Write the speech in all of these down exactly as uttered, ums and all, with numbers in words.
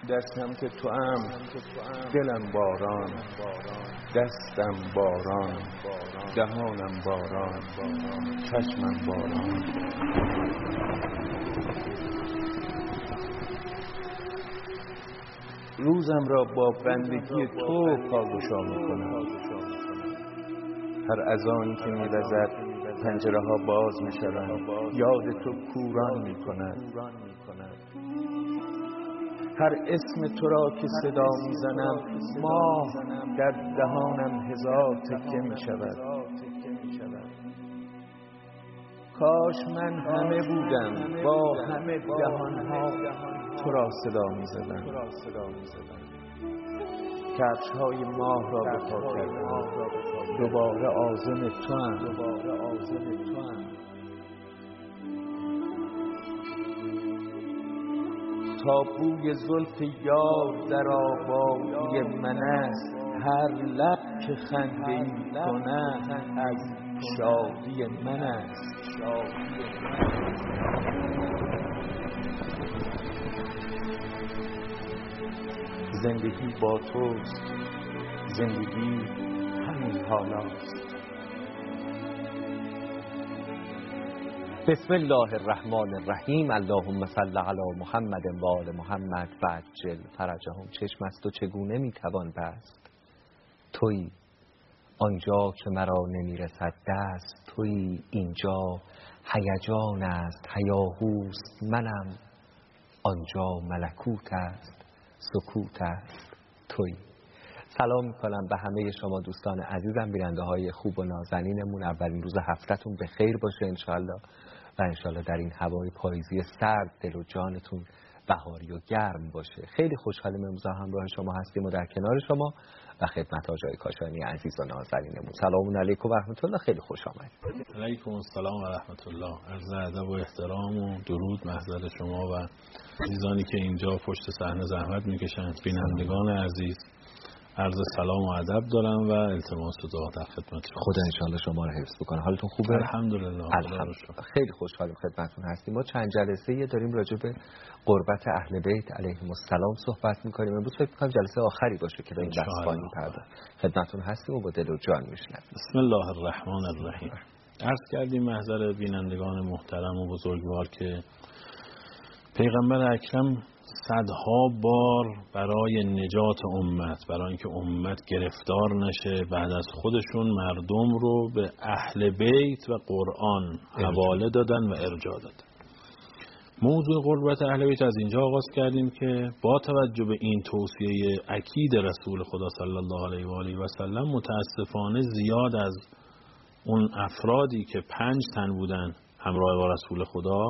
دستم که تو ام، دلم باران، دستم باران، دهانم باران، چشمم باران. روزم را با بندگی تو پاگشا میکنم. هر اذانی که می‌وزد پنجره ها باز میشوند، یاد تو کوران میکند. هر اسم تو را که صدا میزنم، ماه در دهانم هزار تکه میشود. کاش من همه بودم با همه دهانها تو را صدا میزدم. کفش‌های ماه را به پا کردم، دوباره عازم توام. تا بوی زلف یار در آبادی من است، هر لب که خنده‌ای کند از شادی من است. زندگی با توست، زندگی همین حالاست. بسم الله الرحمن الرحیم. اللهم صل علی محمد و آل محمد و عجل فرجهم. چشم است و چگونه میتوان بست؟ تویی آنجا که مرا نمیرسد دست. تویی اینجا هیجان است، هیاهوست منم. آنجا ملکوت است، سکوت است. تویی. سلام میکنم به همه شما دوستان عزیزم، بیننده های خوب و نازنینمون. اولین روز هفته‌تون به خیر باشه انشالله، و انشالله در این هوای پاییزی سرد دل و جانتون بهاری و گرم باشه. خیلی خوشحالیم امروز همراه شما هستیم و در کنار شما و خدمت آقای کاشانی عزیز و نازنینمون. سلام علیکم و رحمت الله. خیلی خوش آمدید. علیکم السلام و رحمت الله. عرض ادب و احترام و درود محضر شما و عزیزانی که اینجا پشت صحنه زحمت میکشند. بینندگان عزیز عرض سلام و ادب دارم و التماس دعا در خدمت شما. خدا انشالله شما رو حفظ بکنه. حالتون خوبه؟ الحمدلله. الحمدلله. خیلی خوشحالیم خدمتتون هستیم. ما چند جلسه داریم راجع به قربت اهل بیت علیهم السلام صحبت میکنیم. امروز فکر میکنم جلسه آخری باشه که به این بحث خواهیم پرداخت. خدمتتون هستیم و با دل و جان میشنویم. بسم الله الرحمن الرحیم. عرض کردیم محضر بینندگان محترم و بزرگوار که پیغمبر اکرم صدها بار برای نجات امت، برای اینکه امت گرفتار نشه، بعد از خودشون مردم رو به اهل بیت و قرآن حواله دادن و ارجاع دادن. موضوع قربت اهل بیت از اینجا آغاز کردیم که با توجه به این توصیه اکید رسول خدا صلی الله علیه و آله و سلم، متاسفانه زیاد از اون افرادی که پنج تن بودن همراه با رسول خدا،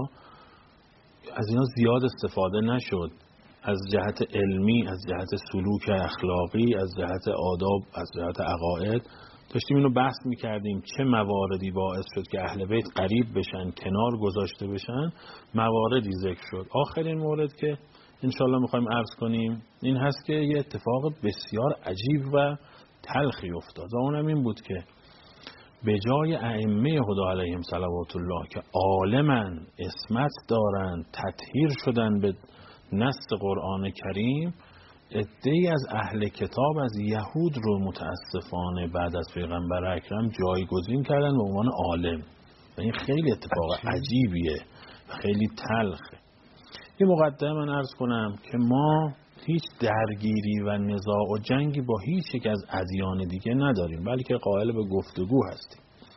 از اینا زیاد استفاده نشد. از جهت علمی، از جهت سلوک اخلاقی، از جهت آداب، از جهت عقاید داشتیم اینو بحث میکردیم. چه مواردی باعث شد که اهل بیت قریب بشن، کنار گذاشته بشن؟ مواردی ذکر شد. آخرین مورد که انشالله میخوایم عرض کنیم این هست که یه اتفاق بسیار عجیب و تلخی افتاد و اونم این بود که به جای ائمه خدا علیهم صلوات الله که عالمن، عصمت دارن، تطهیر شدن به نص قرآن کریم، عده‌ای از اهل کتاب از یهود رو متاسفانه بعد از پیغمبر اکرم جایگزین کردن به عنوان عالم و این خیلی اتفاق عجیبیه و خیلی تلخه. یه مقدمه من عرض کنم که ما هیچ درگیری و نزاع و جنگی با هیچ یک از ادیان دیگه نداریم، بلکه قائل به گفتگو هستیم.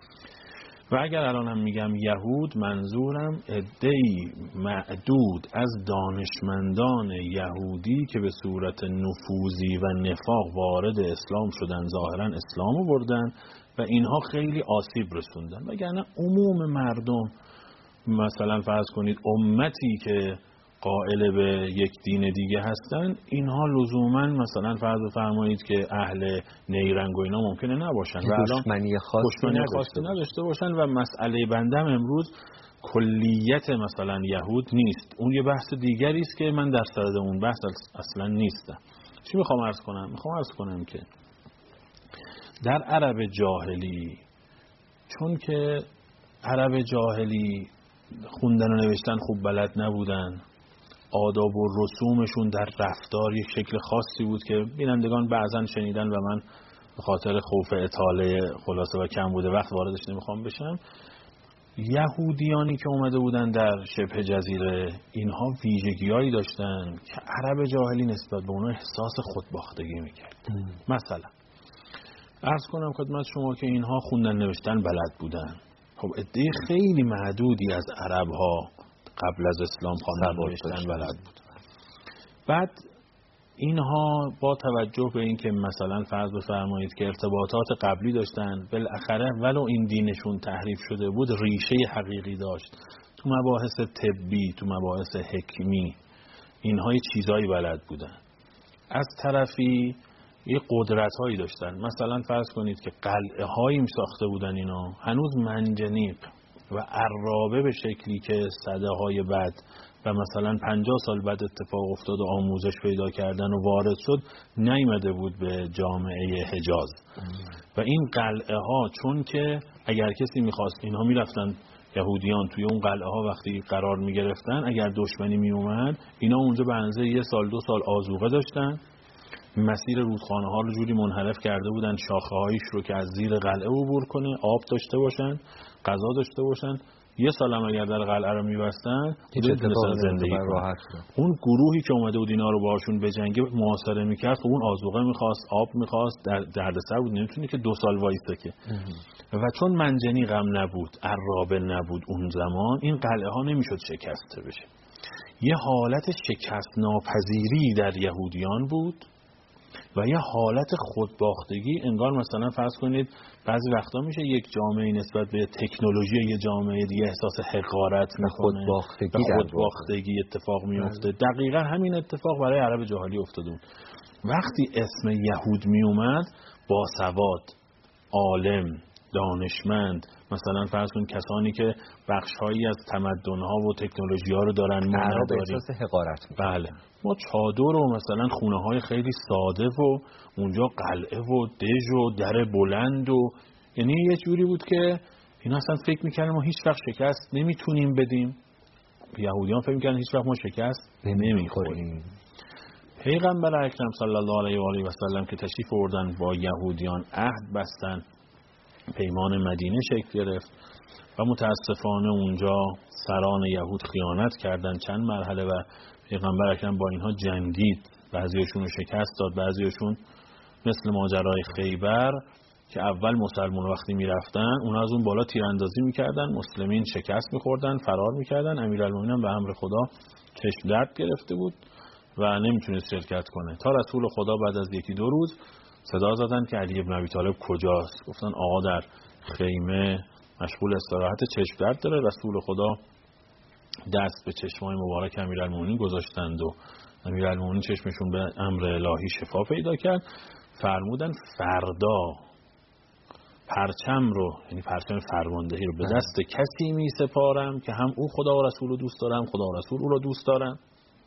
و اگر الان هم میگم یهود، منظورم عده‌ای معدود از دانشمندان یهودی که به صورت نفوذی و نفاق وارد اسلام شدن، ظاهرا اسلام رو بردن و اینها خیلی آسیب رسوندن. وگرنه عموم مردم، مثلا فرض کنید امتی که قائل به یک دین دیگه هستن، اینها لزوما مثلا فرض فرمایید که اهل نیرنگ و اینا ممکنه نباشن و الان دشمنی خاصی نداشته, نداشته باشن و مسئله بندم امروز کلیت مثلا یهود نیست. اون یه بحث دیگری است که من در صدد اون بحث اصلا نیستم. چی میخوام عرض کنم؟ میخوام عرض کنم که در عرب جاهلی، چون که عرب جاهلی خوندن و نوشتن خوب بلد نبودن، آداب و رسومشون در رفتار یک شکل خاصی بود که بینندگان بعضن شنیدن و من به خاطر خوف اطاله خلاصه و کم بوده وقت واردش نمیخوام بشم. یهودیانی که اومده بودن در شبه جزیره اینها ویژگی‌هایی داشتن که عرب جاهلی نسبت به اونها احساس خودباختگی میکرد. مثلا عرض کنم خدمت شما که اینها خوندن نوشتن بلد بودن. خب عده خیلی معدودی از عرب‌ها قبل از اسلام خواندن نوشتن بلد بودن. بعد اینها با توجه به این که مثلا فرض بفرمایید که ارتباطات قبلی داشتن، بالاخره ولو این دینشون تحریف شده بود ریشه حقیقی داشت تو مباحث طبی، تو مباحث حکمی، اینها یه چیزایی بلد بودن. از طرفی یه قدرت هایی داشتن. مثلا فرض کنید که قلعه هایی می ساخته بودن اینا، هنوز منجنیق و عرابه به شکلی که صده های بعد و مثلا پنجاه سال بعد اتفاق افتاد و آموزش پیدا کردن و وارد شد نیامده بود به جامعه حجاز. و این قلعه ها چون که اگر کسی میخواست، اینها میرفتن یهودیان توی اون قلعه ها وقتی قرار میگرفتن، اگر دشمنی میومد اینا اونجا به اندازه یه سال دو سال آذوقه داشتن، مسیر رودخانه ها رو جوری منحرف کرده بودن شاخه هایش رو که از زیر قلعه عبور کنه، آب داشته باشن، غذا داشته باشن. یه سال هم اگر در قلعه رو میبستن میتونستن زندگی کنن. اون گروهی که اومده بود اینا رو باشون به جنگ محاصره میکرد، خب اون آذوقه میخواست، آب میخواست، در دردسر بود، نمیتونه که دو سال وایسته که. و چون منجنیق هم نبود، عرابه نبود اون زمان، این قلعه ها نمیشد شکسته بشه. یه حالت شکست ناپذیری در یهودیان بود و یه حالت خودباختگی، انگار مثلا فرض کنید بعضی وقتا میشه یک جامعه نسبت به تکنولوژی یه جامعه دیگه احساس حقارت میکنه، خودباختگی, خودباختگی اتفاق میفته. دقیقا همین اتفاق برای عرب جاهلی افتاده بود. وقتی اسم یهود میومد، باسواد، عالم، دانشمند، مثلا فرض کن کسانی که بخش‌هایی از تمدن‌ها و تکنولوژی‌ها رو دارن ما نداریم، احساس حقارت می‌کنه. بله، ما چادر و مثلا خونه‌های خیلی ساده و اونجا قلعه و دژ و در بلند و یعنی یه جوری بود که اینا اصلا فکر می‌کردن ما هیچ وقت شکست نمیتونیم بدیم. یهودیان فکر می‌کردن هیچ وقت ما شکست نمی‌خوریم. پیغمبر اکرم صلی الله علیه و آله و سلم که تشریف آوردن با یهودیان عهد بستن، پیمان مدینه شکل گرفت و متاسفانه اونجا سران یهود خیانت کردن چند مرحله و پیغمبر اکرم با اینها جنگید، بعضیشون رو شکست داد، بعضیشون مثل ماجرای خیبر که اول مسلمان وقتی میرفتن اونا از اون بالا تیراندازی میکردن، مسلمین شکست میخوردن، فرار میکردن، امیرالمومنین به امر خدا چشم درد گرفته بود و نمیتونست شرکت کنه، تا رسول خدا بعد از یکی دو روز صدا زدن که علی ابن ابی طالب کجاست. گفتن آقا در خیمه مشغول استراحت، چشم درد داره. رسول خدا دست به چشمای مبارک امیرالمومنین گذاشتند و امیرالمومنین چشمشون به امر الهی شفا پیدا کرد. فرمودن فردا پرچم رو، یعنی پرچم فرماندهی رو به دست کسی می سپارم که هم او خدا و رسول رو دوست دارم، خدا و رسول او رو دوست دارم،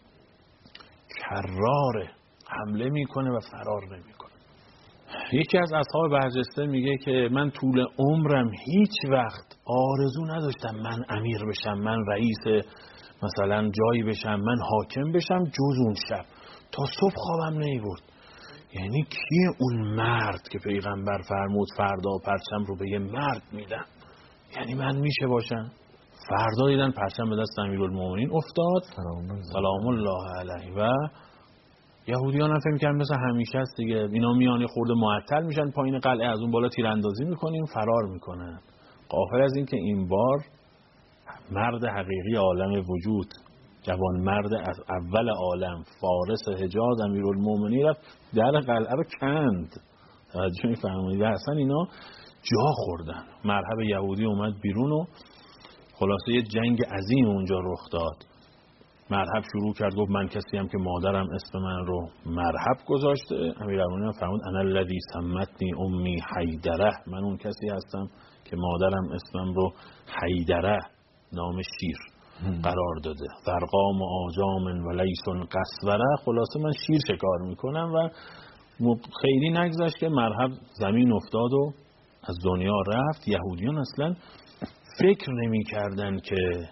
کراره، حمله میکنه و فرار نمیکنه. یکی از اصحاب برجسته میگه که من طول عمرم هیچ وقت آرزو نداشتم من امیر بشم، من رئیس مثلا جایی بشم، من حاکم بشم جز اون شب، تا صبح خوابم نمیبرد. یعنی کیه اون مرد که پیغمبر فرمود فردا پرچم رو به یه مرد میدن؟ یعنی من میشه باشم؟ فردا دیدن پرچم به دست امیرالمومنین افتاد سلام الله علیه و یهودیان هم فکر می‌کردن مثل همیشه است دیگه، اینا میان خورده معطل میشن پایین قلعه، از اون بالا تیراندازی میکنیم فرار میکنن. غافل از این که این بار مرد حقیقی عالم وجود، جوان مرد از اول عالم، فارس حجاز امیرالمومنین رفت در قلعه رو کند. توجه می‌فرمایید؟ اصلا اینا جا خوردن. مرحب یهودی اومد بیرون و خلاصه یه جنگ عظیم اونجا رخ داد. مرحب شروع کرد، گفت من کسی هم که مادرم اسم من رو مرحب گذاشته. امیرالمومنین فرمود انا الذی سمتنی امی حیدره، من اون کسی هستم که مادرم اسمم رو حیدره، نام شیر قرار داده، فرقام و آجام و لیسون قصوره. خلاصه من شیر شکار میکنم. و خیلی نگذشت که مرحب زمین افتاد و از دنیا رفت. یهودیان اصلا فکر نمی کردن که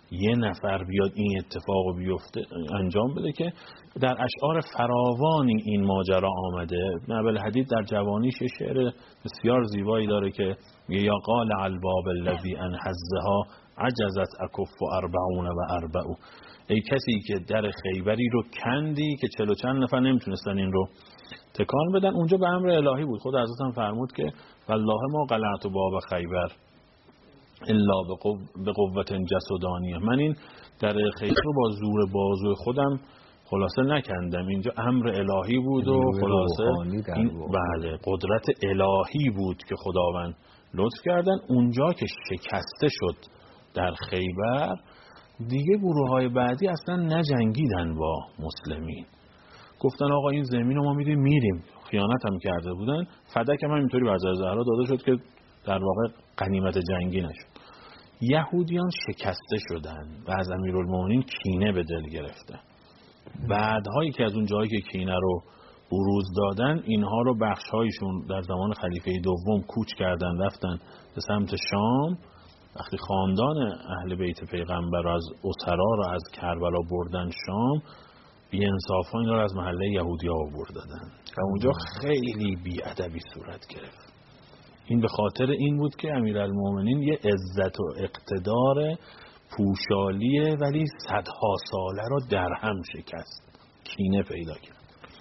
یه نفر بیاد این اتفاق بیفته انجام بده که در اشعار فراوانی این ماجرا آمده. ابن ابوالحدید در جوانیش شعر بسیار زیبایی داره که یا قال الباب الذی انحزها عجزت اکف اربعون و اربعو، ای کسی که در خیبری رو کندی که چلو چند نفر نمیتونستن این رو تکان بدن. اونجا به امر الهی بود. خود حضرت هم فرمود که والله ما قلعت باب خیبر الا به قوت جسدانیه، من این در خیبر رو با زور بازوی خودم خلاصه نکندم، اینجا امر الهی بود و خلاصه این بله قدرت الهی بود که خداوند لطف کردن. اونجا که شکسته شد در خیبر دیگه گروه های بعدی اصلا نجنگیدن با مسلمین، گفتن آقا این زمین رو ما میدیم میریم. خیانت هم کرده بودن. فدک هم اینطوری به حضرت زهرا داده شد که در واقع غنیمت جنگی نشد. یهودیان شکسته شدن و از امیرالمومنین کینه به دل گرفتن. بعدهایی که از اون جایی که کینه رو بروز دادن، اینها رو بخشهایشون در زمان خلیفه دوم کوچ کردن رفتن به سمت شام. وقتی خاندان اهل بیت پیغمبر رو از اسرا رو از کربلا بردن شام، بی انصاف ها این رو از محله یهودی ها آورد دادن و اونجا خیلی بی ادبی صورت گرفت. این به خاطر این بود که امیرالمومنین یه عزت و اقتدار پوشالیه ولی صدها ساله رو در هم شکست، کینه پیدا کرد.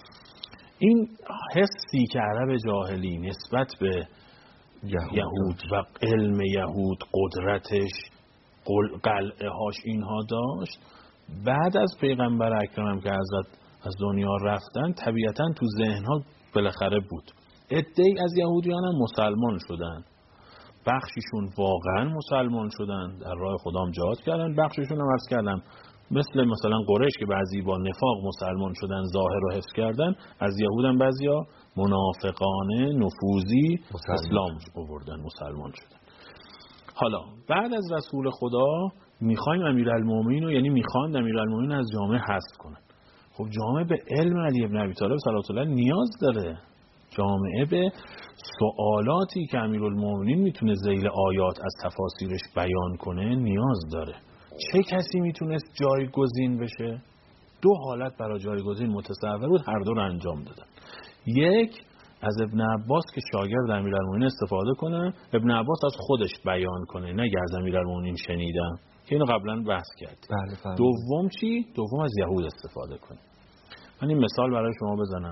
این حسی که عرب جاهلی نسبت به یهود, یهود و علم یهود، قدرتش، قلعه هاش اینها داشت، بعد از پیغمبر اکرم که حضرت از دنیا رفتن طبیعتاً تو ذهنها بالاخره بود. عده‌ای از یهودیان هم مسلمان شدن، بخشیشون واقعا مسلمان شدن در راه خدام جهاد کردن، بخشیشون هم عرض کردم مثل مثلا قریش که بعضی با نفاق مسلمان شدن ظاهر رو حفظ کردن، از یهود هم بعضیا منافقانه نفوذی اسلام آوردن مسلمان شدن. حالا بعد از رسول خدا میخوایم امیرالمومنین رو، یعنی میخوان امیرالمومنین از جامعه حذف کنن. خب جامعه به علم علی ابن ابی طالب صلی الله علیه و نیاز داره. جامعه به سوالاتی که امیرالمومنین میتونه ذیل آیات از تفاسیرش بیان کنه نیاز داره. چه کسی میتونست جایگزین بشه؟ دو حالت برای جایگزین متصور بود، هر دو رو انجام دادن. یک، از ابن عباس که شاگرد امیرالمومنین استفاده کنه، ابن عباس از خودش بیان کنه، نه از امیرالمومنین شنیدم که اینو قبلا بحث کردیم. بله. دوم چی؟ دوم از یهود استفاده کنه. من این مثال برای شما بزنم.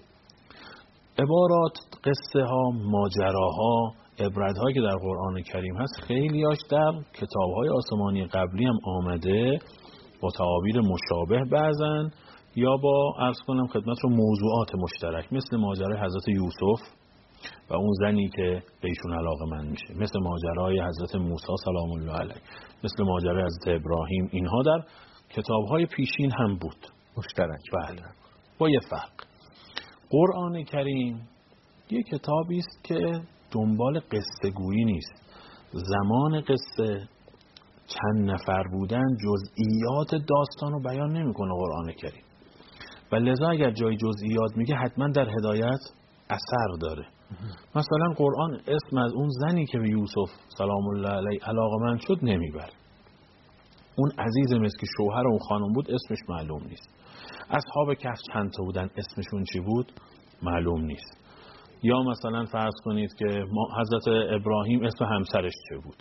عبارات، قصه ها، ماجراها، عبرت هایی که در قرآن کریم هست خیلیاش در کتاب های آسمانی قبلی هم آمده با تعابیر مشابه بعضن یا با عرض کنم خدمت رو موضوعات مشترک، مثل ماجرای حضرت یوسف و اون زنی که به ایشون علاقه‌مند میشه، مثل ماجرای حضرت موسی سلام الله علیه، مثل ماجرای حضرت ابراهیم. اینها در کتاب های پیشین هم بود مشترک. بله، با یه فرق. قرآن کریم یه کتابی است که دنبال قصه گویی نیست. زمان قصه چند نفر بودن جزئیات داستان رو بیان نمیکنه قرآن کریم و لذا اگر جای جزئیات میگه حتما در هدایت اثر داره. مثلا قرآن اسم از اون زنی که به یوسف سلام الله علیه علاقه‌مند شد نمیبره. اون عزیزم است که شوهر اون خانم بود اسمش معلوم نیست. اصحاب کهف چند تا بودن اسمشون چی بود معلوم نیست. یا مثلا فرض کنید که حضرت ابراهیم اسم همسرش چه بود،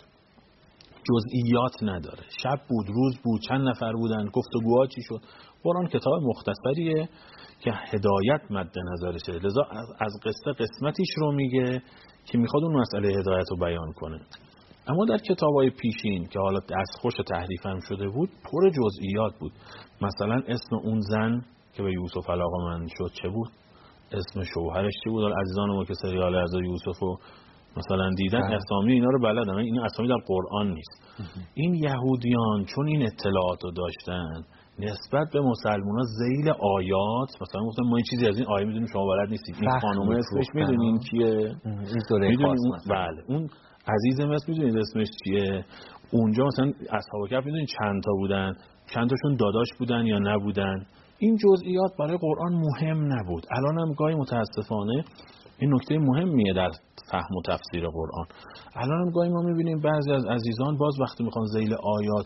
جزئیات نداره. شب بود، روز بود، چند نفر بودن، گفتگوها چی شد. قرآن کتاب مختصریه که هدایت مد نظرشه، لذا از قصه قسمتیش رو میگه که میخواد اون مسئله هدایت رو بیان کنه. اما در کتابای پیشین که حالا دستخوش تحریف هم شده بود پر جزئیات بود. مثلا اسم اون زن که به یوسف علاقه‌مند شد چه بود، اسم شوهرش چی بود. عزیزان ما که سریال حضرت یوسف رو مثلا دیدن اسامی اینا رو بلدن، این اسامی در قرآن نیست. این یهودیان چون این اطلاعات رو داشتن نسبت به مسلمان ها ذیل آیات مثلا گفتن ما این چیزی از این آیه میدونیم شما بلد نیستید، این خانومه اسمش میدونین کیه، میدونین بله اون عزیزم اسم میدونید اسمش چیه. اونجا مثلا اصحاب کهف میدونین چند تا بودن، چند تاشون داداش بودن یا نبودن. این جزئیات برای قرآن مهم نبود. الان هم گاهی متاسفانه این نکته مهمیه در فهم و تفسیر قرآن. الان هم گاهی ما میبینیم بعضی از عزیزان باز وقتی میخوان ذیل آیات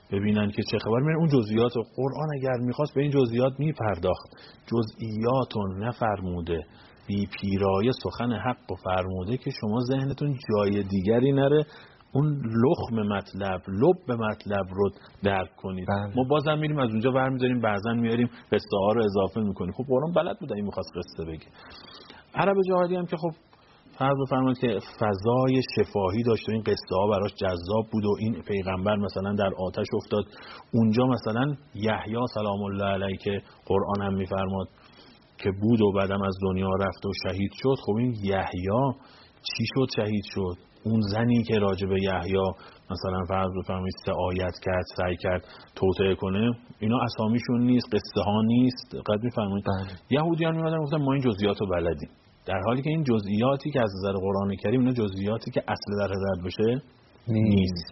ببینن که چه خبر، میرن اون جزئیات. قرآن اگر میخواست به این جزئیات میپرداخت. جزئیات رو نفرموده، بی پیرایه سخن حق و فرموده که شما ذهنتون جای دیگری نره، اون لخم مطلب، لب مطلب رو درک کنید. بله. ما بازم میریم از اونجا برمی‌داریم، بعضا میاریم قصه ها رو اضافه میکنیم. خب قرآن بلد بود این میخواست قصه بگه. عرب جاهلی هم که خب فرض بفرمایید که فضای شفاهی داشت و این قصه ها براش جذاب بود و این پیغمبر مثلا در آتش افتاد، اونجا مثلا یحیی سلام الله علیه که قرآن هم میفرماد که بود و بعدم از دنیا رفت و شهید شد. خب این یحیی چی شد شهید شد؟ اون زنی که راجع به یحیی مثلا فرض بفرمایید سه آیت کرد، سعی کرد توطئه کنه، اینا اسامیشون نیست، قصه ها نیست. دقت می‌فرمایید؟ یهودیان می‌اومدن گفتن ما این جزئیات رو بلدیم، در حالی که این جزئیاتی که از نظر قرآن کریم اینا جزئیاتی که اصل در حضرت بشه نیست.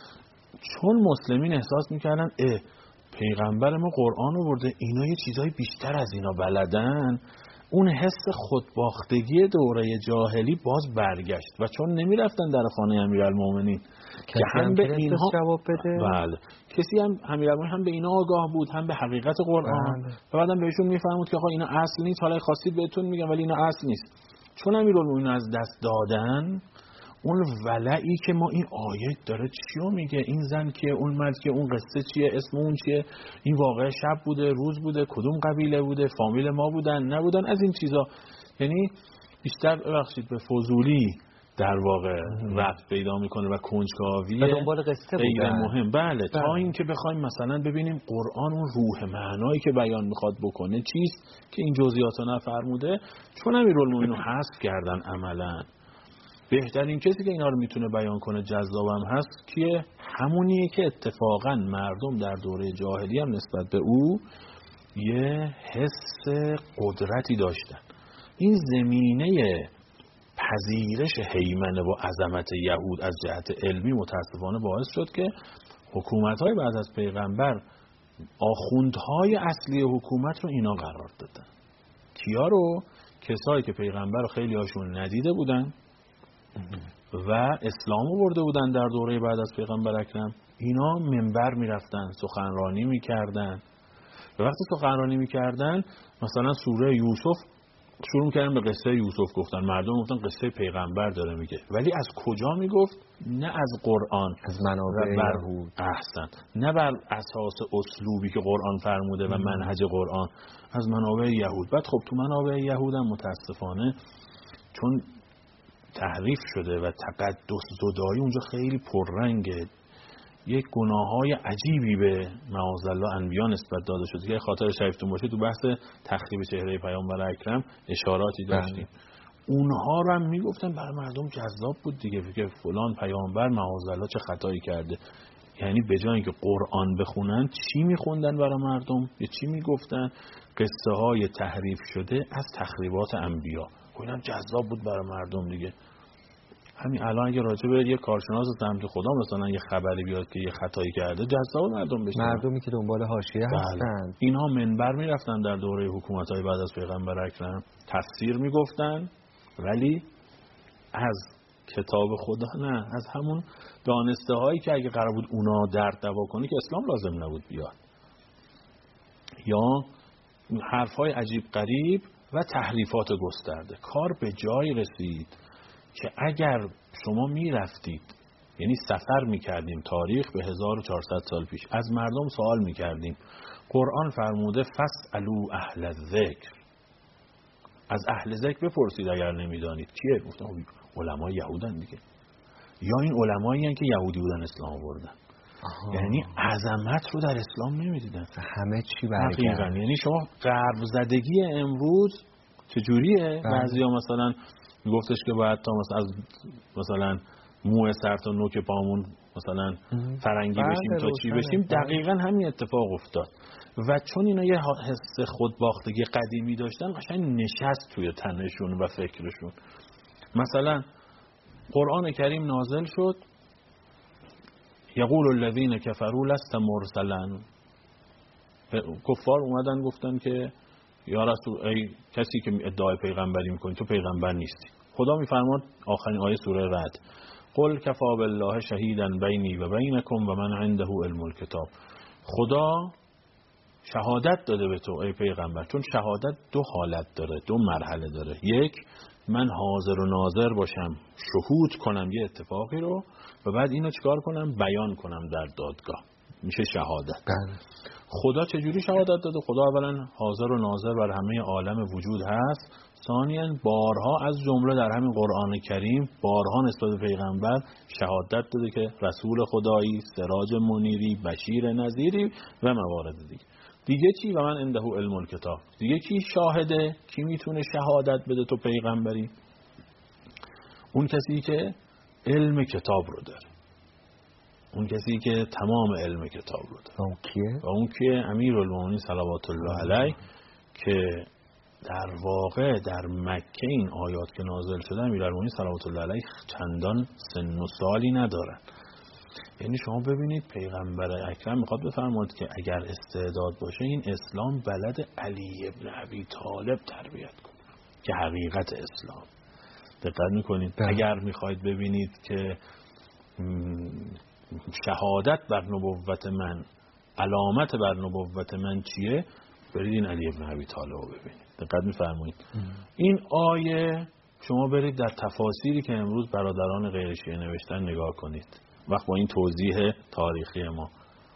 چون مسلمین احساس می‌کردن اه پیغمبر ما قرآن آورده، اینا یه چیزای بیشتر از اینا بلدن، اون حس خودباختگی دوره جاهلی باز برگشت و چون نمیرفتن در خانه امیرالمومنین که هم به اینها جواب بده، بله کسی هم امیرالمومنین هم به اینا آگاه بود، هم به حقیقت قرآن، بله. و بعدم بهشون میفهمود که آقا اینا اصل نیست، حالا خواستید بهتون میگم ولی اینا اصل نیست. چون امیرالمومنین از دست دادن اون ولعی که ما این آیه داره چیو میگه، این زن که اون مرد که اون قصه چیه، اسم اون چیه، این واقعه شب بوده روز بوده، کدوم قبیله بوده، فامیل ما بودن نبودن، از این چیزا، یعنی بیشتر ببخشید به فضولی در واقع ربط پیدا میکنه و کنجکاوی دنبال قصه غیر مهم. بله تا اینکه بخوایم مثلا ببینیم قرآن اون روح معنایی که بیان میخواد بکنه چیست که این جزئیات رو نفرموده. چون امیرالمومنین حذف کردن عملاً، بهترین کسی که اینا رو میتونه بیان کنه جذابم هست که همونیه که اتفاقا مردم در دوره جاهلی هم نسبت به او یه حس قدرتی داشتن. این زمینه پذیرش هیمنه و عظمت یهود از جهت علمی متاسفانه باعث شد که حکومت‌های بعد از پیغمبر آخوندهای اصلی حکومت رو اینا قرار دادن. کیا رو؟ کسایی که پیغمبر رو خیلی هاشون ندیده بودن و اسلام آورده بودن در دوره بعد از پیغمبر اکرم. اینا منبر میرفتن، سخنرانی میکردن و وقتی سخنرانی میکردن مثلا سوره یوسف شروع کردن به قصه یوسف گفتن، مردم گفتن قصه پیغمبر داره میگه، ولی از کجا میگفت؟ نه از قرآن، از منابع یهود. احسن، نه بر اساس اسلوبی که قرآن فرموده و منهج قرآن، از منابع یهود. بعد خب تو منابع یهود هم متاسفانه چون تحریف شده و تقدس زدایی اونجا خیلی پررنگه، یک گناههای عجیبی به معاذالله انبیا نسبت داده شده که خاطر شریفتون باشه تو بحث تخریب چهره پیامبر اکرم اشاراتی داشتیم. اونها رو هم میگفتن برای مردم جذاب بود دیگه که فلان پیامبر معاذالله چه خطایی کرده. یعنی به جای اینکه قرآن بخونن چی میخوندن برای مردم؟ یا چی میگفتن؟ قصه های تحریف شده از تخریبات انبیا. اینم جذاب بود برای مردم دیگه. همین الان اگه راجع به یه کارشناس سمت خدا مثلا یه خبری بیاد که یه خطایی کرده، جذاب مردم بشه. مردمی که دنبال حاشیه هستن اینها منبر میرفتن در دوره حکومت‌های بعد از پیغمبر اکرم، تفسیر میگفتن ولی از کتاب خدا نه، از همون دانسته هایی که اگه قرار بود اونا درد دوا کنه که اسلام لازم نبود بیاد، یا حرفای عجیب غریب و تحریفات گسترده. کار به جای رسید که اگر شما میرفتید، یعنی سفر میکردیم تاریخ به هزار و چهارصد سال پیش، از مردم سوال میکردیم، قرآن فرموده فاسألوا اهل الذکر، از اهل ذکر بپرسید اگر نمیدانید. کیه؟ گفتم علمای یهودن دیگه، یا این علمایی هستند که یهودی بودن اسلام آوردن. یعنی عظمت رو در اسلام نمیدیدن، همه چی برگرد. یعنی شما غرب زدگی امروز چجوریه؟ بعضیا مثلا میگفتش که باید تا مثلا از مثلا موه سر تا نوک پامون مثلا فرنگی بشیم تا چی بشیم. دقیقاً همین اتفاق افتاد و چون اینا یه حس خودباختگی قدیمی داشتن قشنگ نشست توی تنشون و فکرشون. مثلا قرآن کریم نازل شد، یقول الذین کفروا لست مرسلا، کفار اومدن گفتن که یا رسول، ای کسی که ادعای پیغمبری میکنی تو پیغمبر نیستی. خدا میفرماد آخرین آیه سوره رعد، قل کفا بالله شهیدا بینی و بینکم و من عنده علم الکتاب. خدا شهادت داده به تو ای پیغمبر، چون شهادت دو حالت داره، دو مرحله داره. یک، من حاضر و ناظر باشم، شهود کنم یه اتفاقی رو و بعد اینو چیکار کنم؟ بیان کنم در دادگاه، میشه شهادت. بله. خدا چجوری شهادت داده؟ خدا اولا حاضر و ناظر بر همه عالم وجود هست. ثانیاً بارها از جمله در همین قرآن کریم بارها نسبت به پیغمبر شهادت داده که رسول خدایی، سراج منیری، بشیر نذیری و موارد دیگه. دیگه چی؟ و من عنده علم الکتاب. دیگه کی شاهده؟ کی میتونه شهادت بده تو پیغمبری؟ اون کسی که علم کتاب رو داره، اون کسی که تمام علم کتاب رو داره. اون کیه؟ و اون که امیرالمومنین صلوات الله علیه که در واقع در مکه این آیات که نازل شده امیرالمومنین صلوات الله علیه چندان سن و سالی ندارن. یعنی شما ببینید پیغمبر اکرم میخواد بفرماید که اگر استعداد باشه این اسلام بلد علی ابن ابی طالب تربیت کنه که حقیقت اسلام. دقت میکنید؟ اگر میخواید ببینید که شهادت بر نبوت من، علامت بر نبوت من چیه، برید این علی ابن ابی طالب رو ببینید. دقت میفرمایید؟ این آیه شما برید در تفاسیری که امروز برادران غیر شیعه نوشتن نگاه کنید. وقت با این توضیح تاریخی ما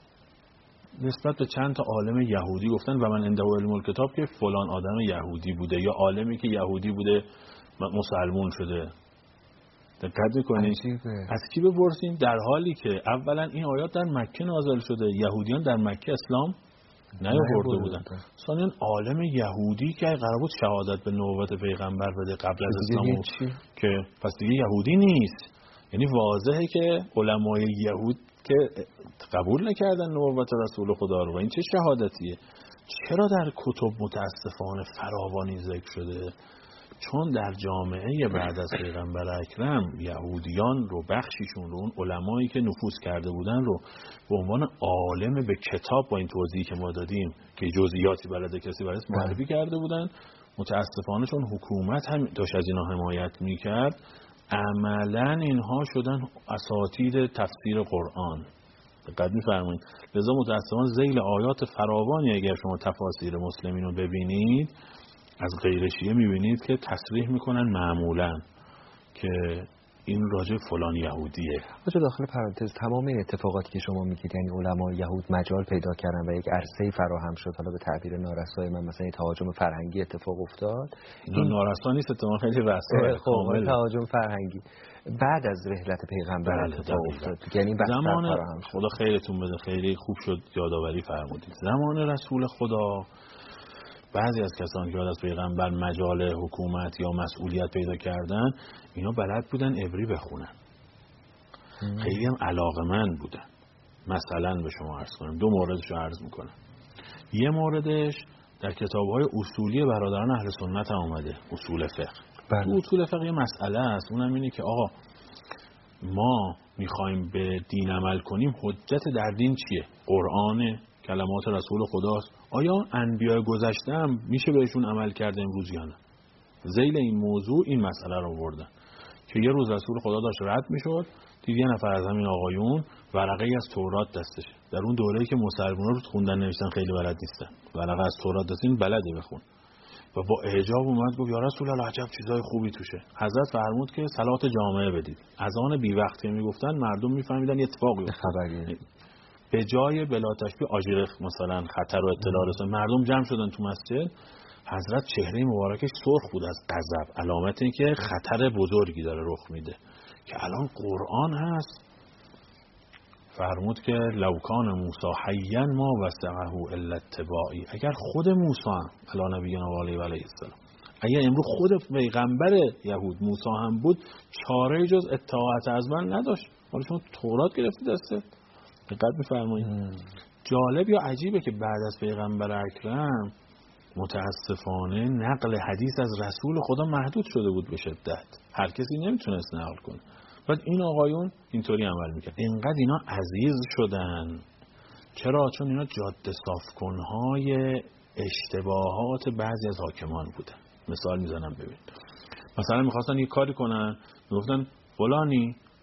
نسبت به چند تا عالم یهودی گفتن و من عنده علم الکتاب که فلان آدم یهودی بوده یا عالمی که یهودی بوده مسلمون شده. دقت می‌کنید؟ از کی بپرسیم؟ در حالی که اولا این آیات در مکه نازل شده، یهودیان در مکه اسلام نیاورده بودن. ثانیاً عالم یهودی که قرار بود شهادت به نبوت پیغمبر بده قبل از اسلام که پس دیگه یهودی نیست. یعنی واضحه که علمای یهود که قبول نکردن نبوت رسول خدا رو و این چه شهادتیه. چرا در کتب متاسفانه فراوانی ذکر شده؟ چون در جامعه بعد از پیغمبر اکرم یهودیان رو بخشیشون رو، اون علمایی که نفوذ کرده بودن رو به عنوان عالم به کتاب با این توضیحی که ما دادیم که جزئیاتی بلده کسی برای معرفی کرده بودن، متاسفانه چون حکومت هم داشت از اینا حمایت میکرد عملا اینها شدن اساتید تفسیر قرآن. دقت می‌فرمایید؟ لذا متأسفانه ذیل آیات فراوانی اگر شما تفاسیر مسلمین رو ببینید از غیر شیعه می‌بینید که تصریح می‌کنن معمولاً که این راجع فلان یهودیه. آجا داخل پرانتز تمام این اتفاقاتی که شما میگید یعنی علمای یهود مجال پیدا کردن و یک عرصه‌ای فراهم شد، حالا به تعبیر نارسای من مثلا تهاجم فرهنگی اتفاق افتاد. این نارسا نیست، اتفاق خیلی رسا کامل تهاجم فرهنگی بعد از رحلت پیغمبر اتفاق افتاد. یعنی زمان خدا خیرتون بده، خیلی خوب شد یادآوری فرمودید. زمان رسول خدا بعضی از کسانی که بعد از پیغمبر مجال حکومت یا مسئولیت پیدا کردن اینا بلد بودن عبری بخونن. ام. خیلی هم علاقه‌مند بودن. مثلا به شما عرض کنم دو موردش رو عرض میکنم. یه موردش در کتاب‌های اصولی برادران اهل سنت هم اومده، اصول فقه. بله. تو اصول فقه یه مسئله است، اونم اینه که آقا ما میخوایم به دین عمل کنیم، حجت در دین چیه؟ قرآن، کلمات رسول خداست. آیا انبیاء گذشته هم میشه بهشون عمل کرده امروز یا نه؟ ذیل این موضوع این مسئله رو بردن که یه روز رسول خدا داشت رد میشد، دید یه نفر از همین آقایون ورقه‌ای از تورات دستشه. در اون دوره‌ای که مسلمان‌ها رو خوندن نوشتن خیلی بلد نیستن، ورقه از تورات دستین بلده بخون و با اعجاب اومد گفت یا رسول الله عجب چیزای خوبی توشه. حضرت فرمود که صلات جامعه بدید. اذان بی وقت که میگفتن مردم میفهمیدن اتفاقی افتاد. به جای بلا تشبیه آژیرخ مثلا خطر و اطلاع رسون مردم جمع شدن تو مسجد، حضرت چهره مبارکش سرخ بود از غضب، علامت این که خطر بزرگی داره رخ میده که الان قرآن هست. فرمود که لو کان موسی حیا ما وسعه الا اتباعی. اگر خود موسی هم علی نبینا و علیه السلام، اگر امروز خود پیغمبر یهود موسی هم بود، چاره جز اطاعت از من نداشت. حالا شما تورات گرفتی دسته. دقت می‌فرمایید؟ جالب یا عجیبه که بعد از پیغمبر اکرم متاسفانه نقل حدیث از رسول خدا محدود شده بود به شدت. هر کسی نمیتونست نقل کنه. بعد این آقایون اینطوری عمل میکرد. اینقدر اینا عزیز شدن. چرا؟ چون اینا جاده صافکنهای اشتباهات بعضی از حاکمان بودن. مثال میزنم ببین. مثلا میخواستن یه کاری کنن، میگفتن فلانی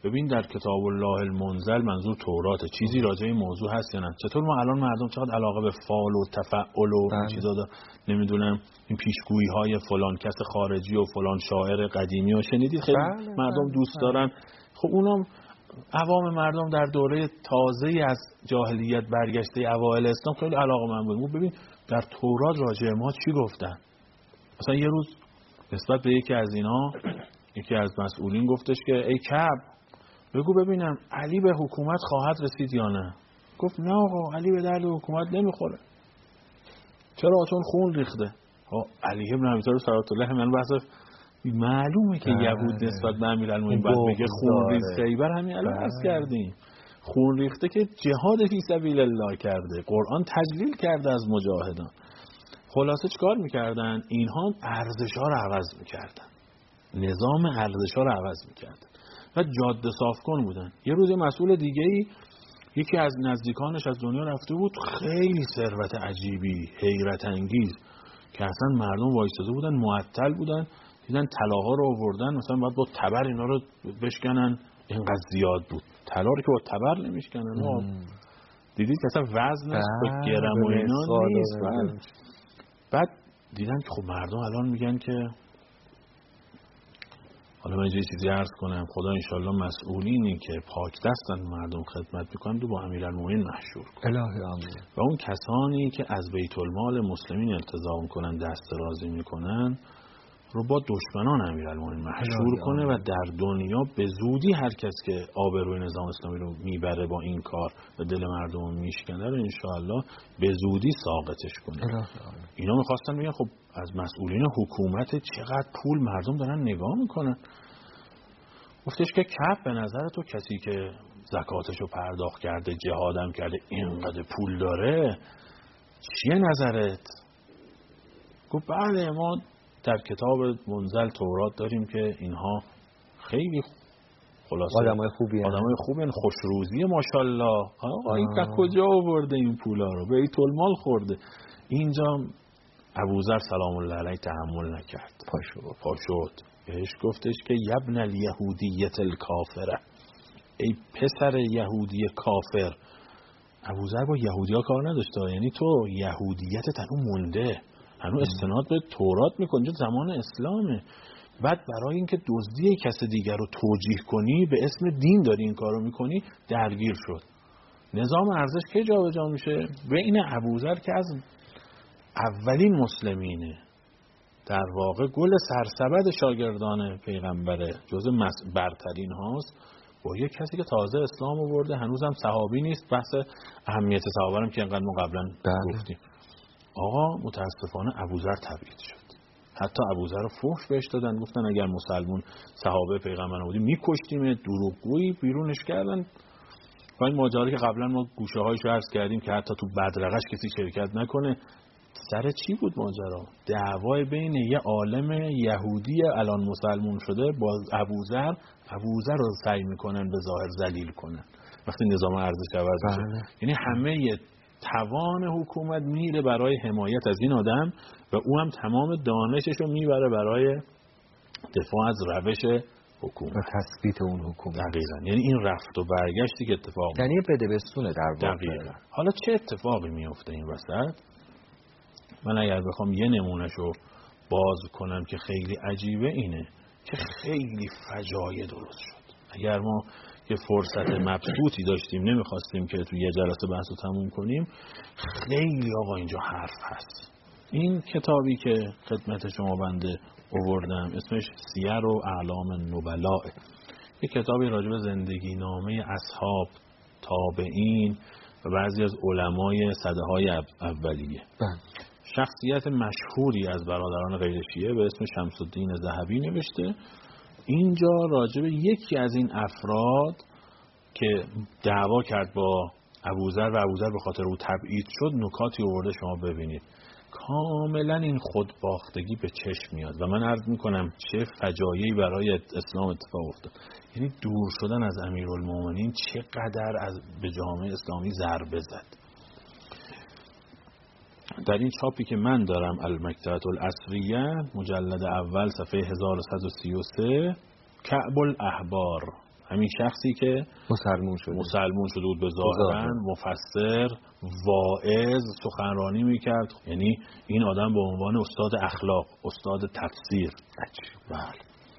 ببین در کتاب الله المنزل منظور توراته، چیزی راجع این موضوع هست یا نه؟ چطور ما الان مردم چقدر علاقه به فال و تفعل و این چیزا دارن، نمیدونم این پیشگویی های فلان کس خارجی و فلان شاعر قدیمی و شنیدید خیلی بله مردم دوست بله. دارن. خب اونم عوام مردم در دوره تازه‌ای از جاهلیت برگشته اوایل اسلام خیلی علاقه‌مند بودن. ببین در تورات راجع ما چی گفتن. مثلا یه روز نسبت به یکی از اینا یکی از مسئولین گفتش که ای کعب بگو ببینم علی به حکومت خواهد رسید یا نه. گفت نه آقا علی به درد حکومت نمیخوره. چرا؟ چون خون ریخته. علی ابن ابی طالب صلوات الله من بحث معلومه که یهود نسبت به امیرالمومنین باید بگه خون ریخته. خیبر همین الان عرض کردیم خون ریخته که جهاد فی سبیل الله کرده، قرآن تجلیل کرده از مجاهدان. خلاصه چیکار میکردن؟ اینها ارزش‌ها رو عوض میکردن، نظام ارزش‌ها رو عوض میکردن و جاده صافکن بودن. یه روز مسئول دیگه‌ای یکی از نزدیکانش از دنیا رفته بود، خیلی ثروت عجیبی حیرت انگیز که اصلا مردم وایساده بودن معطل بودن، دیدن طلاها رو آوردن، مثلا باید با تبر اینا رو بشکنن، اینقدر زیاد بود طلا رو که با تبر نمیشکنن. دیدید که اصلا وزنش با گرم و اینا نیست. بعد دیدن که خب مردم الان میگن که حالا من یه چیزی عرض کنم، خدا انشالله مسئولینی که پاک دستن مردم خدمت میکنن رو با امیرالمومنین محشور کنه. الهی آمین. و اون کسانی که از بیت المال مسلمین التزام میکنن، دست درازی میکنن رو با دشمنان امیرالمومنین محشور کنه و در دنیا به زودی هر کس که آبروی نظام اسلامی رو میبره با این کار و دل مردم رو میشکنه رو انشاءالله به زودی ساقطش کنه. اینا میخواستن بگن خب از مسئولین حکومت چقدر پول مردم دارن نگاه میکنن. گفتش که کعب به نظر تو کسی که زکاتش رو پرداخت کرده جهادم کرده اینقدر پول داره چیه نظرت؟ گفت بله ما در کتاب منزل تورات داریم که اینها خیلی خلاصه آدمای خوبی هستند، آدمای خوبن، خوشروزی ماشاءالله. این تا کجا آورده این پولا رو؟ بیت المال خورده. اینجا ابوذر سلام الله علیه تحمل نکرد، پاشو پاشد بهش گفتش که یبن الیهودیت الکافره، ای پسر یهودی کافر. ابوذر با یهودیا کار نداشته، یعنی تو یهودیتت هنوز مونده، هنوز استناد به تورات میکنی، زمان اسلامه. بعد برای اینکه دزدی کس دیگر رو توجیه کنی به اسم دین داری این کارو میکنی، درگیر شد. نظام ارزش که جابجا میشه بین ابوذر که از اولین مسلمینه، در واقع گل سرسبد شاگردان پیغمبره، جزء برترین هاست، با یک کسی که تازه اسلام آورده، هنوزم صحابی نیست. بحث اهمیت صحابه هم که اینقدر ما قبلا گفتیم. آقا متاسفانه ابوذر تبعید شد. حتی ابوذر رو فحش بهش دادن، گفتن اگر مسلمون صحابه پیغمبر بودیم میکشتیم، دروغگویی بیرونش کردن. و این ماجرا که قبلا ما گوشه هایشو عرض کردیم که حتی تو بدرقش کسی شرکت نکنه. سر چی بود ماجرا؟ دعوای بین یه عالم یهودی الان مسلمون شده با ابوذر. ابوذر رو سعی میکنن به ظاهر ذلیل کنن وقتی نظام ارزش عوض میشه. یعنی همه توان حکومت میره برای حمایت از این آدم و او هم تمام دانشش رو میبره برای دفاع از روش حکومت و تثبیت اون حکومت. دقیقاً. یعنی این رفت و برگشتی که اتفاق یعنی بده بستونه در واقع. حالا چه اتفاقی میفته این وسط؟ من اگر بخوام یه نمونهشو باز کنم که خیلی عجیبه اینه که خیلی فجایع درست شد. اگر ما یه فرصت مبسوطی داشتیم نمیخواستیم که تو یه جلسه بحثو تموم کنیم، خیلی آقا اینجا حرف هست. این کتابی که خدمت شما بنده آوردم اسمش سیر و اعلام النبلاء، یه کتابی راجع به زندگی نامه اصحاب، تابعین و بعضی از علمای سده‌های اولیه. شخصیت مشهوری از برادران غیر شیعه به اسم شمس الدین ذهبی نوشته. اینجا راجع به یکی از این افراد که دعوا کرد با ابوذر و ابوذر به خاطر او تبعید شد نکاتی آورده، شما ببینید. کاملا این خودباختگی به چشم میاد و من عرض میکنم چه فجایعی برای اسلام اتفاق افتاد. یعنی دور شدن از امیرالمومنین چقدر از به جامعه اسلامی ضربه زد. در این چاپی که من دارم المکتبة العصریه مجلد اول صفحه هزار و صد و سی و سه کعب الاحبار همین شخصی که مسلمون شده مسلمون شده بود به ظاهرن، مفسر، واعظ، سخنرانی میکرد. یعنی این آدم به عنوان استاد اخلاق، استاد تفسیر. بله.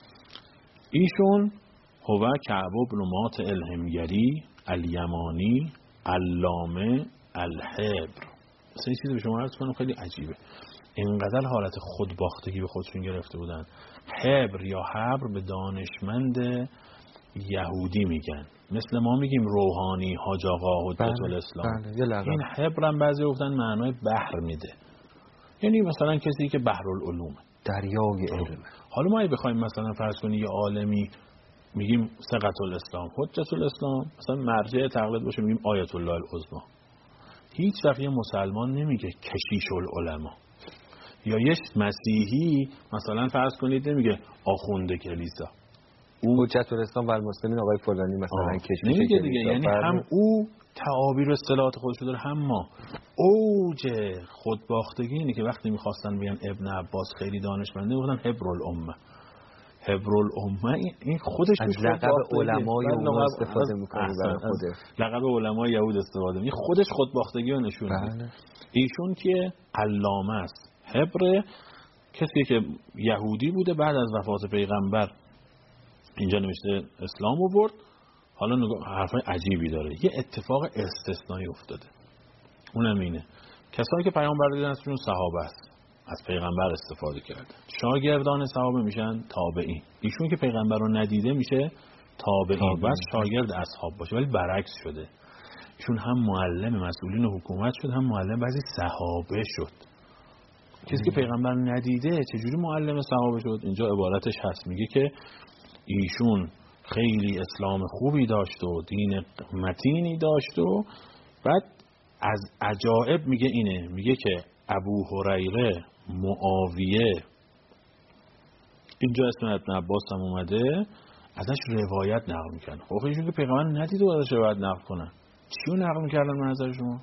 ایشون هو کعب بن مات الهمگری الیمانی علامه الحبر. مثلا این چیزی به شما عرض کنم خیلی عجیبه. اینقدر حالت خودباختگی به خودشون گرفته بودن. حبر یا حبر به دانشمند یهودی میگن. مثل ما میگیم روحانی، حاج آقا، حجت الاسلام. بله. این حبر هم بعضی گفتن معنای بحر میده. یعنی مثلا کسی که بحرالعلوم، دریای علم. حالا ما اگه بخوایم مثلا فرض کنیم یه عالمی میگیم ثقة الاسلام، حجت الاسلام، مثلا مرجع تقلید باشه میگیم آیت الله العظمی. هیچ وقت یه مسلمان نمیگه کشیش العلماء. یا یه مسیحی مثلا فرض کنید نمیگه آخونده کلیسا. او حجت الاسلام و المسلمین آقای فلانی مثلا کشیش نمیگه دیگه. یعنی هم او تعابیر و اصطلاحات خودشو داره، هم ما. اوج خودباختگی اینه که وقتی میخواستن بیان ابن عباس خیلی دانشمنده گفتن حبر الامه. حبر الامه این خودش از لقب علمای اون استفاده میکنه برای خودش. لقب علمای یهود استفاده میکنه. خودش خودباختگی رو نشون میده. ایشون که علامه است. حبر کسی که یهودی بوده بعد از وفات پیغمبر اینجا نوشته اسلام آورد. حالا نگاه حرفای عجیبی داره. یه اتفاق استثنایی افتاده. اونم اینه کسایی که پیامبر دیدن ازشون صحابه است، از پیغمبر استفاده کرده. شاگردان صحابه میشن تابعین. ایشون که پیغمبر رو ندیده میشه تابعین. بس شاگرد اصحاب باشه. ولی برعکس شده. ایشون هم معلم مسئولین حکومت شد، هم معلم بعضی صحابه شد. کسی که پیغمبر ندیده چجوری معلم صحابه شد؟ اینجا عبارتش هست، میگه که ایشون خیلی اسلام خوبی داشت و دین متینی داشت و بعد از عجائب میگه اینه، میگه که ابو هریره، معاویه، اینجا اسم ابن عباس هم اومده، ازش روایت نقل میکنه. خب ایشون که پیغمبر ندیده و ازش روایت نقل کنن، چیو نقل میکردن من نظر شما؟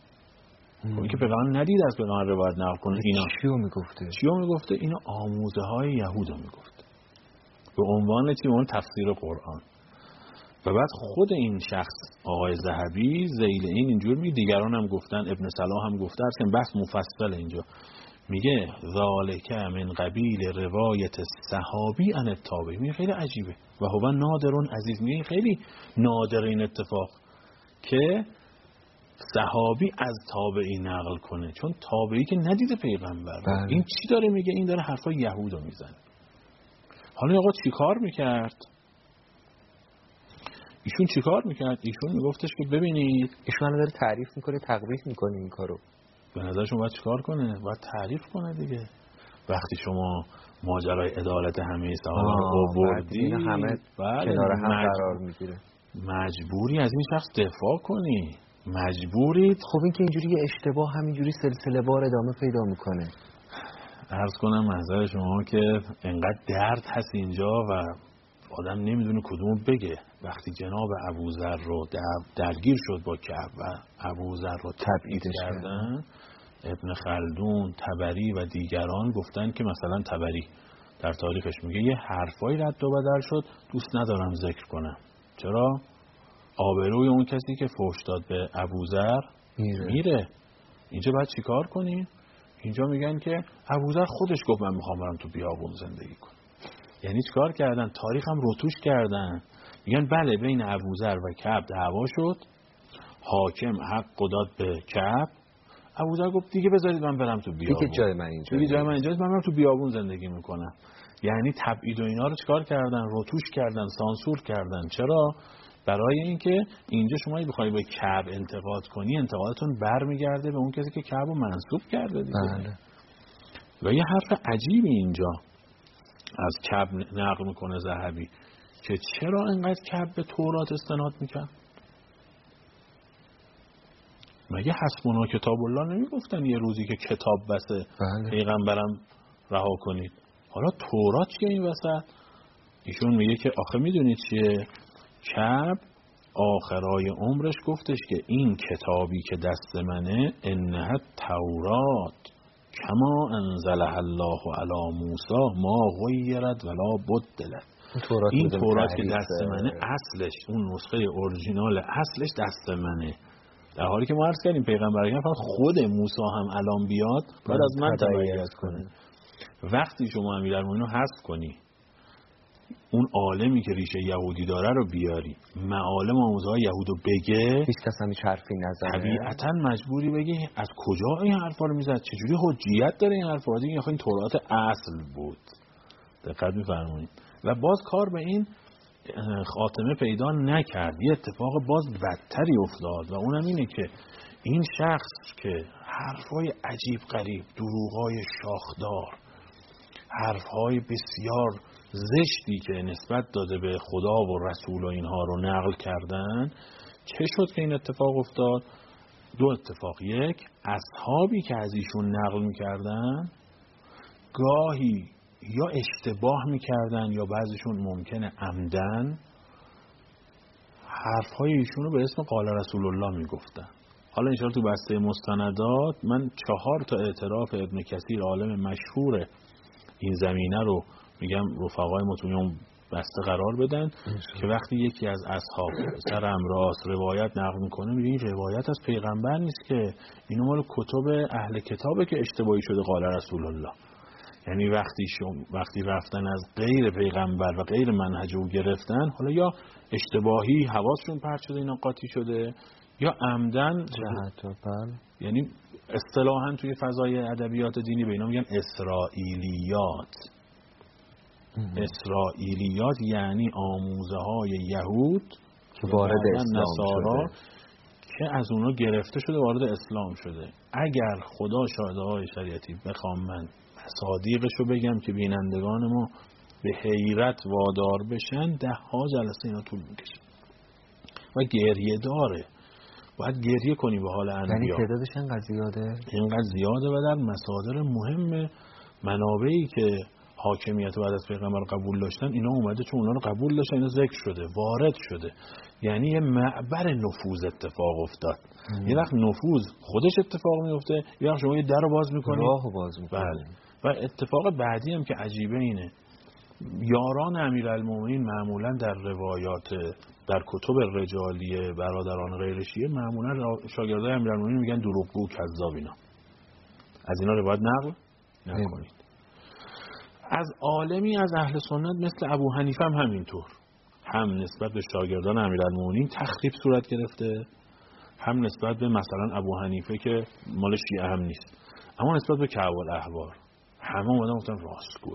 خب که پیغمبر ندید از پیغمبر روایت نقل کنه. اینا چیو میگفته؟ چیو میگفته؟ اینا آموزه های یهودو میگفته به عنوان چی؟ اون تفسیر قرآن. و بعد خود این شخص آقای ذهبی ذیل این اینجور میگه، دیگران هم گفتن، ابن صلاح هم گفته، اصلا بحث مفصل اینجا میگه ذالک من قبیل روایت صحابی عن التابعی. میگه خیلی عجیبه و هو نادرون عزیز. میگه خیلی نادر این اتفاق که صحابی از تابعی نقل کنه، چون تابعی که ندیده پیغمبر. بله. این چی داره میگه؟ این داره حرفای یهودو میزنه. حالا آقا چی کار میکرد؟ ایشون چی کار میکرد؟ ایشون میگفتش که ببینید، ایشون داره تعریف میکنه، تقریح میکنه این کارو. به نظرشون باید چی کار کنه؟ باید تعریف کنه دیگه. وقتی شما ماجرای عدالت همه صحابه رو آوردی، همه بله، کنار هم مجبور... قرار میگیره، مجبوری از این شخص دفاع کنی. مجبورید. خب این که اینجوری اشتباه همینجوری سلسله وار ادامه پیدا میکنه. عرض کنم محضر شما که انقدر درد هست اینجا و آدم نمیدونه کدومو بگه. وقتی جناب ابوذر رو درگیر شد با کعب و ابوذر رو تبعید کردن، ابن خلدون، طبری و دیگران گفتن که مثلا طبری در تاریخش میگه یه حرفایی رد و بدل شد، دوست ندارم ذکر کنم. چرا؟ آبروی اون کسی که فحش داد به ابوذر میره. میره. اینجا باید چیکار کنیم؟ اینجا میگن که ابوذر خودش گفت من میخوام برم تو بیابون زندگی کنم. یعنی چیکار کردن؟ تاریخ هم روتوش کردن. میگن بله بین ابوذر و کعب دعوا شد، حاکم حق داد به کعب، ابوذر گفت دیگه بذارید من برم تو بیابون، دیگه جای من اینجا، دیگه جای من اینجاست، من برم تو بیابون زندگی میکنم. یعنی تبعید و اینا رو چیکار کردن؟ روتوش کردن، سانسور کردن. چرا؟ برای اینکه اینجا شما بخوای به کعب انتقاد کنی، انتقادتون برمیگرده به اون کسی که کعب رو منسوب کرده دیگه. بله. و یه حرف عجیبی اینجا از کعب نقل میکنه ذهبی که چرا انقدر کعب به تورات استناد میکرد؟ مگه حسبنا کتاب الله نمیگفتن یه روزی که کتاب بسه بله. پیغمبرم رها کنید؟ حالا تورات چیه این وسط؟ ایشون میگه که آخه میدونید چیه؟ کعب آخرای عمرش گفتش که این کتابی که دست منه انها تورات کما انزلها الله علی موسی ما غیرت ولا بدلت. این تورات که دست منه اصلش، اون نسخه اورجینال اصلش دست منه، در حالی که ما عرض کردیم پیغمبر اکرم خود موسی هم الان بیاد باید از من تبعیت کنه. وقتی شما امیرالمومنین رو حذف کنی، اون عالمی که ریشه یهودی داره رو بیاری، معالم آموزهای یهود رو بگه، هیچ کس هم هیچ حرفی نزنه، طبیعتا مجبوری بگی از کجا این حرفا رو میزد، چجوری حجیت داره این حرفا، دیگه این تورات اصل بود. دقت می‌فرمایید. و باز کار به این خاتمه پیدا نکرد، یه اتفاق باز بدتری افتاد و اونم اینه که این شخص که حرفای عجیب غریب، دروغای شاخدار، حرفهای بسیار زشتی که نسبت داده به خدا و رسول و اینها رو نقل کردن، چه شد که این اتفاق افتاد؟ دو اتفاق. یک، اصحابی که از ایشون نقل میکردن گاهی یا اشتباه میکردن یا بعضیشون ممکنه عمدن حرفهای ایشون رو به اسم قال رسول الله میگفتن. حالا انشاءالله تو بسته مستندات من چهار تا اعتراف ابن کثیر عالم مشهور این زمینه رو میگم رفقای متون بسته قرار بدن که وقتی یکی از اصحاب سر امراض روایت نقل میکنه میگه این روایت از پیغمبر نیست که، اینو مال کتب اهل کتابه که اشتباهی شده قال رسول الله. یعنی وقتی شما وقتی رفتن از غیر پیغمبر و غیر منهج او گرفتن، حالا یا اشتباهی حواسشون پرت شده اینا قاطی شده یا عمدن جهت. یعنی اصطلاحاً توی فضای ادبیات دینی به اینا میگن اسرائیلیات. اسرائیلیات یعنی آموزه های یهود که وارد اسلام نصارا شده، که از اونا گرفته شده وارد اسلام شده. اگر خدا شاهده های شریعتی بخوام من مصادیقشو بگم که بینندگان ما به حیرت وادار بشن، ده ها جلسه اینا طول میکشه و گریه داره، باید گریه کنی به حال انبیا. یعنی تعدادش اینقدر زیاده؟ اینقدر زیاده و در مصادر مهم منابعی که حاکمیت بعد از پیغمبر قبول داشتن اینا اومده، چون اونا رو قبول داشتن اینا ذکر شده، وارد شده. یعنی یه معبر نفوذ اتفاق افتاد. یه وقت نفوذ خودش اتفاق میفته، یه وقت شما یه در رو باز میکنی، راهو باز میکنی. بله. و اتفاق بعدی هم که عجیبه اینه، یاران امیرالمومنین معمولا در روایات در کتب رجالی برادران غیر شیعه معمولا شاگردای امیرالمومنین میگن دروغگو، کذاب. اینا از اینا روایت نقل نکنید. از عالمی از اهل سنت مثل ابو حنیفه هم همینطور، هم نسبت به شاگردان امیرالمومنین تخریب صورت گرفته، هم نسبت به مثلا ابو حنیفه که مال شیعه هم نیست، اما نسبت به کعب الاحبار همه اومدن گفتن راستگوه.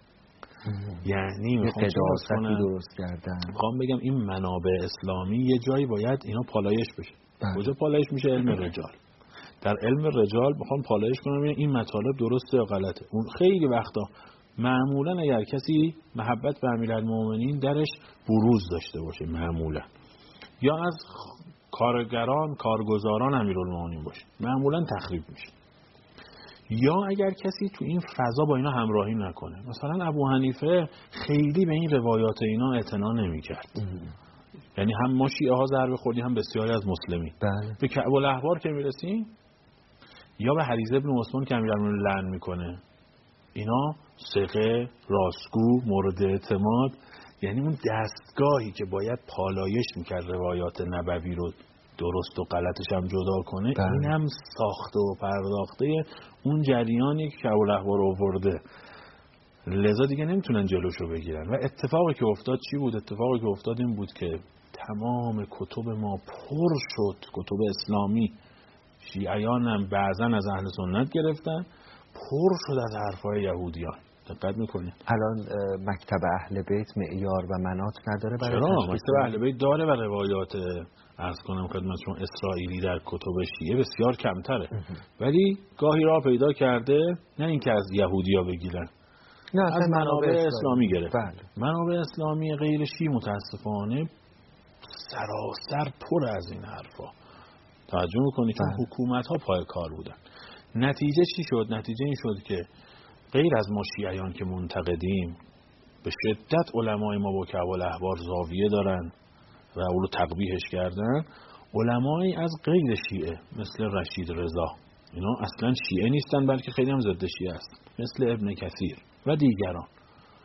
یعنی میخوام قداستی درست کردن. میخوام بگم این منابع اسلامی یه جایی باید اینا پالایش بشه. کجا پالایش میشه؟ علم رجال. در علم رجال میخوام پالایش کنم این مطالب درسته یا غلطه. اون خیلی وقتا معمولا اگر کسی محبت به امیرالمومنین درش بروز داشته باشه معمولا، یا از کارگران کارگزاران امیرالمومنین باشه، معمولا تخریب میشه. یا اگر کسی تو این فضا با اینا همراهی نکنه. مثلا ابو حنیفه خیلی به این روایات اینا اعتنا نمی‌کرد. یعنی هم ما شیعه ها ضربه خوردیم هم بسیاری از مسلمین. بله. به کعب الاحبار که میرسیم یا به حریز بن عثمان که امیرالمومنین لعن میکنه، اینا ثقه، راستگو، مورد اعتماد. یعنی اون دستگاهی که باید پالایش میکرد روایات نبوی رو درست و غلطش هم جدا کنه، بله. این هم ساخته و پرداخته اون جریانی که کعب الاحبار آورده، لذا دیگه نمیتونن جلوشو بگیرن. و اتفاقی که افتاد چی بود؟ اتفاقی که افتاد این بود که تمام کتب ما پر شد، کتب اسلامی، شیعیان هم بعضا از اهل سنت گرفتن، پر شد از حرفای یهودیان. دقت میکنید الان مکتب اهل بیت معیار و مناط نداره برای چرا؟ تشخیص؟ مکتب اهل بیت داره و روایات عرض کنم خدمتتون اسرائیلی در کتب شیعه بسیار کمتره، ولی گاهی راه پیدا کرده نه اینکه از یهودیا بگیرن، نه از منابع اسلامی, اسلامی گرفت. بله. منابع اسلامی غیر شیعه متاسفانه سراسر پر از این حرفا. توجه میکنید که بله. حکومت ها پای کار بودن. نتیجه چی شد؟ نتیجه این شد که غیر از ما شیعیان که منتقدیم، به شدت علمای ما با کعب الاحبار زاویه دارن و اولو تقبیحش کردن. علمایی از غیر شیعه مثل رشید رضا، اینا اصلا شیعه نیستن بلکه خیلی هم ضد شیعه است، مثل ابن کثیر و دیگران،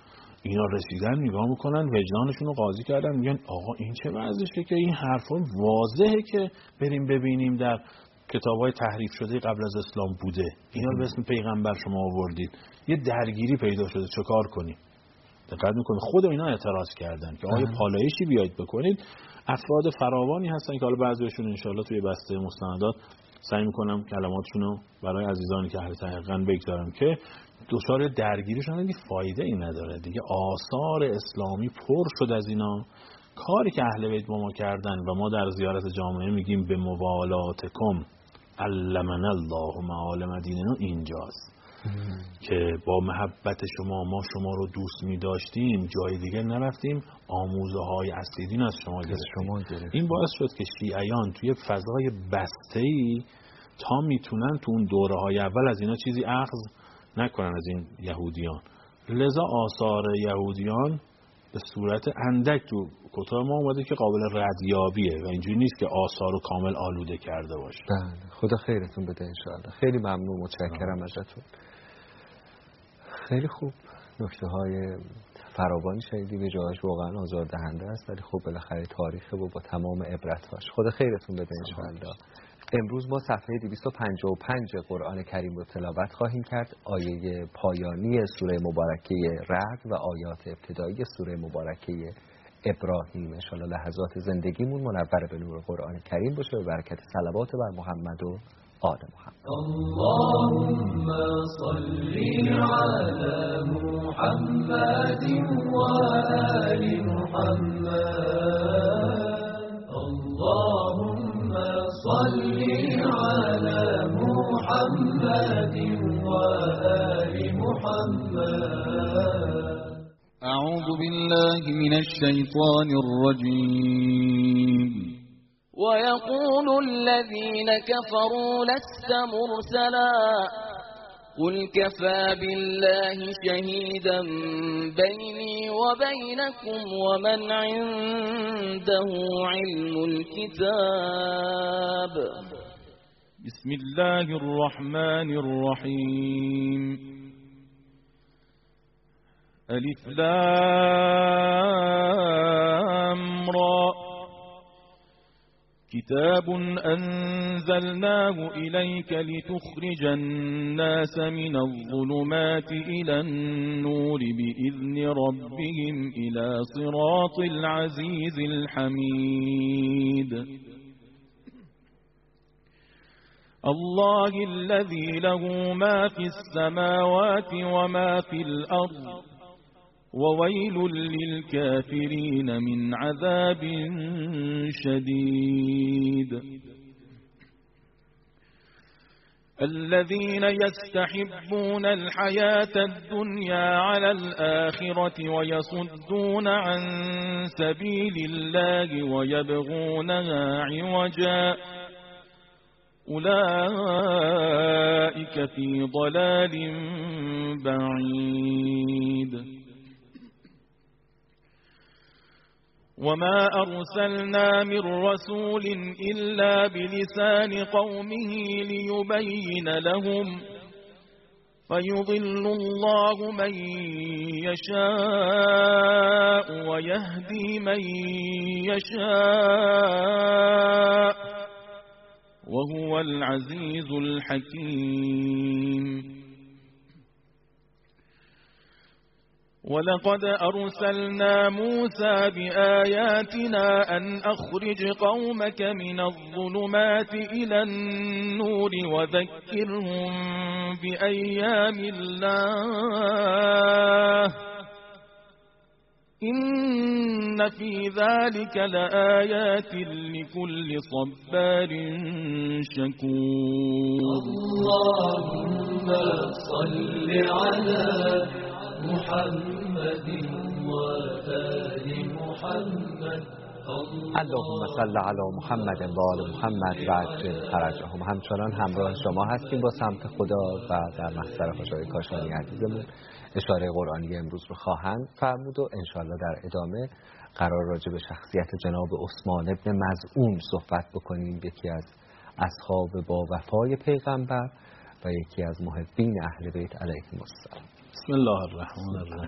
اینا رسیدن نگاه میکنن وجدانشون رو قاضی کردن، میگن آقا این چه وضعشه که این حرفا واضحه که بریم ببینیم در کتابای تحریف شده قبل از اسلام بوده، اینا رو به اسم پیغمبر شما آوردید، یه درگیری پیدا شده، چه کار کنیم؟ دقت میکنید خود اینا اعتراض کردن که آیا پالایشی بیاید بکنید. افراد فراوانی هستن که حالا بعضیشون انشالله توی بسته مستندات سعی میکنم کلماتشون رو برای عزیزانی که اهل تحقیقن بگذارم که دچار درگیری شدن، دیگه فایده ای نداره دیگه. آثار اسلامی پر شد از اینا. کاری که اهل بیت با ما کردن و ما در زیارت جامعه میگیم به موالاتکم علمنا الله معالم دیننا، اینجاست که با محبت شما ما شما رو دوست می داشتیم، جای دیگه نرفتیم، آموزه های اصلی دین از شما گرفتیم. این باعث شد که شیعیان توی فضای بسته‌ای تا میتونن تو اون دوره های اول از اینا چیزی اخذ نکنن از این یهودیان. لذا آثار یهودیان به صورت اندک تو کتاب ما اومده که قابل ردیابیه و اینجوری نیست که آثار رو کامل آلوده کرده باشه. بله، خدا خیرتون بده انشاءالله. خیلی ممنون، متشکرم ازتون. خیلی خوب، نکته های فراوانی شنیدیم، به جاهاش واقعا آزاردهنده است ولی خب بالاخره تاریخه و با تمام عبرتاش. خدا خیرتون بده انشاءالله. امروز ما صفحه دویست و پنجاه و پنج قرآن کریم رو تلاوت خواهیم کرد. آیه پایانی سوره مبارکه رعد و آیات ابتدایی سوره مبارکه ابراهیم. انشاءالله لحظات زندگیمون منور به نور قرآن کریم باشه به برکت صلوات بر محمد و آل محمد. اللهم صل على محمد و آل محمد. اللهم صل على محمد و آل محمد. أعوذ بالله من الشيطان الرجيم. ويقول الذين كفروا لست مرسلا قل كفى بالله شهيدا بيني وبينكم ومن عنده علم الكتاب. بسم الله الرحمن الرحيم. ألف لام را. كتاب أنزلناه إليك لتخرج الناس من الظلمات إلى النور بإذن ربهم إلى صراط العزيز الحميد. الله الذي له ما في السماوات وما في الأرض وويل للكافرين من عذاب شديد. الذين يستحبون الحياة الدنيا على الآخرة ويصدون عن سبيل الله ويبغونها عوجا أولئك في ضلال بعيد. وما أرسلنا من رسول إلا بلسان قومه ليبين لهم فيضل الله من يشاء ويهدي من يشاء وهو العزيز الحكيم. ولقد أرسلنا موسى بآياتنا أن أخرج قومك من الظلمات إلى النور وذكرهم بأيام الله إن في ذلك لآيات لكل صبار شكور. اللهم صل على محمد وآل محمد. اللهم صل علی محمد و آل محمد و عجل فرجهم. همچنان همراه شما هستیم با سمت خدا و در محضر حجای کاشانی عزیزمون اشاره قرآنی امروز رو خواهند فرمود و انشاءالله در ادامه قرار راجع به شخصیت جناب عثمان ابن مظعون صحبت بکنیم، یکی از اصحاب با وفای پیغمبر و یکی از محبین اهل بیت علیهم السلام. بسم الله الرحمن الرحیم.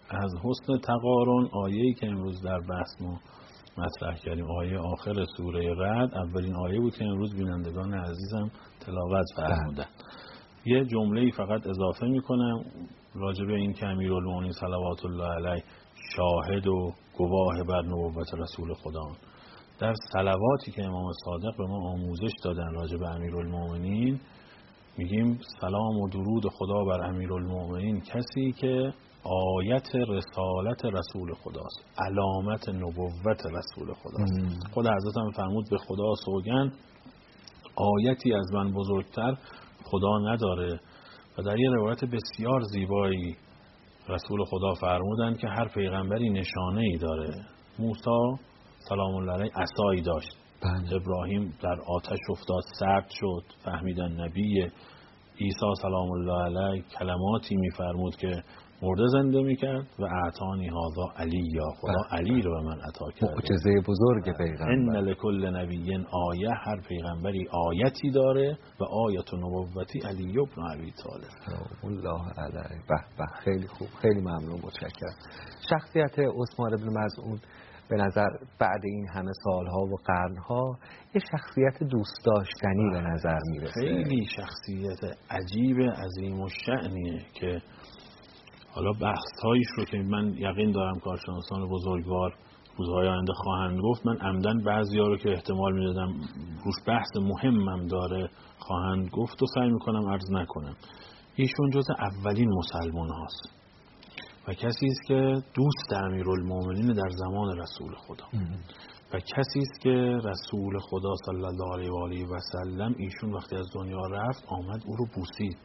از حسن تقارن آیه‌ای که امروز در بحث ما مطرح کردیم، آیه آخر سوره رعد، اولین آیه بود که امروز بینندگان عزیزم تلاوت فرمودن. یه جمله‌ای فقط اضافه میکنم راجع به این که امیرالمومنین صلوات الله علیه شاهد و گواه بر نبوت رسول خدا. در صلواتی که امام صادق به ما آموزش دادن راجع به امیرالمومنین میگیم سلام و درود خدا بر امیرالمومنین، کسی که آیت رسالت رسول خداست، علامت نبوت رسول خداست. مم. خود حضرت هم فرمود به خدا سوگند آیتی از من بزرگتر خدا نداره. و در یه روایت بسیار زیبایی رسول خدا فرمودند که هر پیغمبری نشانه‌ای داره. موسی سلام الله علیه عصایی داشت، بله. ابراهیم در آتش افتاد سرد شد فهمیدن نبیه. عیسی سلام الله علیه کلماتی میفرمود که مرده زنده میکرد و اعطانی هذا علی، یا خدا بله. علی رو به من عطا کرد. معجزه بزرگ پیغمبر. ان لکل نبی آیه، هر پیغمبری آیتی داره و آیت نبوتی علی ابن ابی طالب الله علیه. به به، خیلی خوب، خیلی ممنون، متشکرم. شخصیت عثمان بن مظعون به نظر بعد این همه سالها و قرنها یه شخصیت دوست داشتنی به نظر میرسه. خیلی شخصیت عجیب عظیم و شأنیه که حالا بحث‌هایش رو که من یقین دارم کارشناسان بزرگوار روزهای آینده خواهند گفت، من عمدن بعضی‌ها رو که احتمال میدادم روش بحث مهمم داره خواهند گفت و سعی میکنم عرض نکنم. ایشون جز اولین مسلمان هاست و کسی است که دوست امیرالمومنین در زمان رسول خدا ام. و کسی است که رسول خدا صلی الله علیه و آله و سلم ایشون وقتی از دنیا رفت آمد او رو بوسید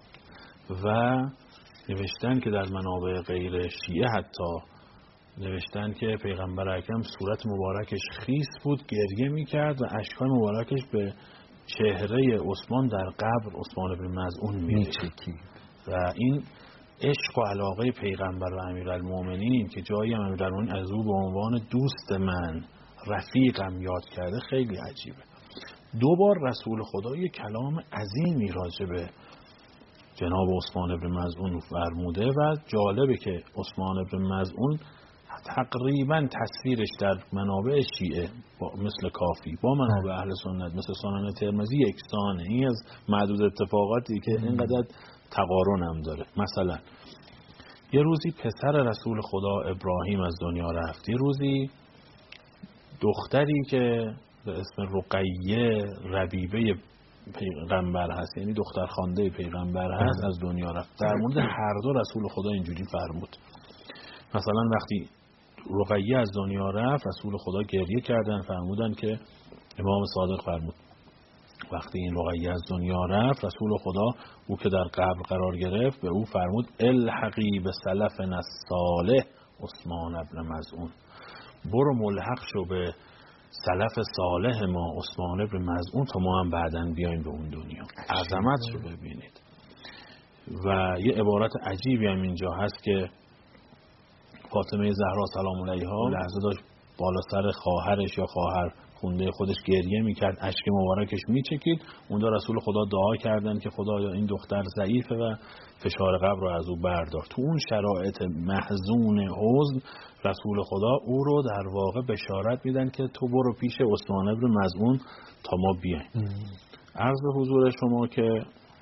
و نوشتن که در منابع غیر شیعه حتی نوشتن که پیغمبر اکرم صورت مبارکش خیس بود، گریه میکرد و اشکای مبارکش به چهره عثمان در قبر عثمان بن مظعون میچکید و این عشق و علاقه پیغمبر و امیرالمومنین که جایی هم امیرالمومنین از او به عنوان دوست من، رفیقم یاد کرده خیلی عجیبه. دو بار رسول خدا یک کلام عظیمی راجع به جناب عثمان بن مظعون فرموده و جالبه که عثمان بن مظعون تقریبا تصویرش در منابع شیعه با مثل کافی با منابع اهل سنت مثل سنن ترمذی یکسانه. این از معدود اتفاقاتی که اینقدر تقارن هم داره. مثلا یه روزی پسر رسول خدا ابراهیم از دنیا رفت، یه روزی دختری که به اسم رقیه ربیبه پیغمبر هست، یعنی دختر خوانده پیغمبر هست، از دنیا رفت. در مورد هر دو رسول خدا اینجوری فرمود. مثلا وقتی رقیه از دنیا رفت رسول خدا گریه کردن، فرمودن که امام صادق فرمود وقتی این رقیه از دنیا رفت رسول خدا او که در قبر قرار گرفت به او فرمود الحقی به سلفنا الصالح عثمان بن مظعون، برو ملحق شو به سلف صالح ما عثمان بن مظعون تا ما هم بعداً بیایم به اون دنیا. عظمت رو ببینید. و یه عبارت عجیبی هم اینجا هست که فاطمه زهرا سلام علیها لحظه داشت بالا سر خواهرش یا خواهر خونده خودش گریه میکرد، اشک مبارکش میچکید. اونجا رسول خدا دعا کردن که خدایا این دختر ضعیفه و فشار قبر رو از او بردار. تو اون شرایط محزون حزن رسول خدا او رو در واقع بشارت میدن که تو برو پیش عثمان بن مظعون تا ما بیایم. عرض به حضور شما که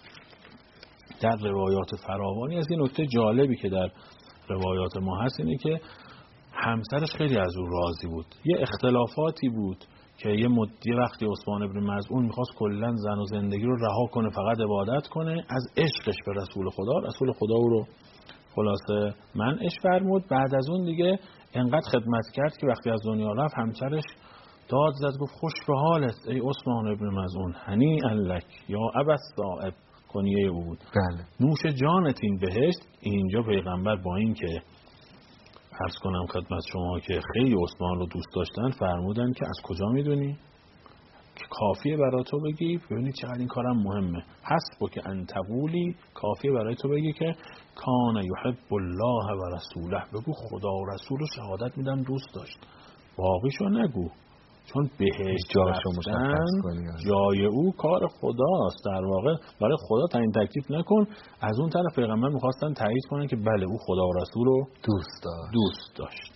در روایات فراوانی از این نکته جالبی که در روایات ما هست اینه که همسرش خیلی از او راضی بود. یه اختلافاتی بود که یه مدتی وقتی عثمان بن مظعون میخواست کلا زن و زندگی رو رها کنه فقط عبادت کنه، از عشقش به رسول خدا رسول خدا او رو خلاصه منعش فرمود. بعد از اون دیگه انقدر خدمت کرد که وقتی از دنیا رفت همسرش داد زد گفت خوش به حالت ای عثمان بن مظعون، هنیئا لک یا ابا الصائب کنیه او بود. بله. نوش جانت این بهشت. اینجا پیغمبر با این که عرض کنم خدمت شما که خیلی عثمان رو دوست داشتن فرمودن که از کجا میدونی؟ که کافیه برای تو بگی ببینید چقدر این کارم مهمه. حسب که ان تقولی، کافیه برای تو بگی که کان یحب الله و رسوله، بگو خدا و رسول رو شهادت میدم دوست داشت، باقیشو نگو. چون بهشت جاشو رفتن مشخص کنی. جای او کار خداست، در واقع برای خدا تعیین تکلیف نکن. از اون طرف پیغمبر میخواستن تایید کنن که بله او خدا و رسول رو دوست داشت دوست داشت.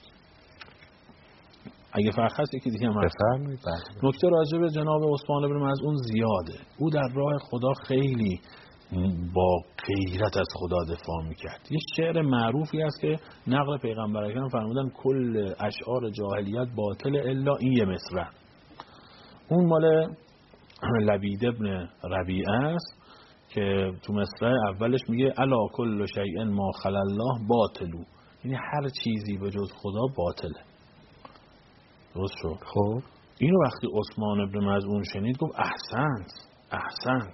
اگه فرق هست یکی دیگه هم هست. بفرمایید. نکته راجع به جناب عثمان بن مظعون زیاده. او در راه خدا خیلی با غیرت از خدا دفاع میکرد. یه شعر معروفی است که نقل پیغمبر اکرم فرمودن کل اشعار جاهلیت باطل الا این یه مصرع. اون مال لبید ابن ربیعه است که تو مصرع اولش میگه الا کل شیء ما خلا الله باطلو، یعنی هر چیزی به جز خدا باطله. درست شد. خب اینو وقتی عثمان بن مظعون شنید گفت احسنت احسنت.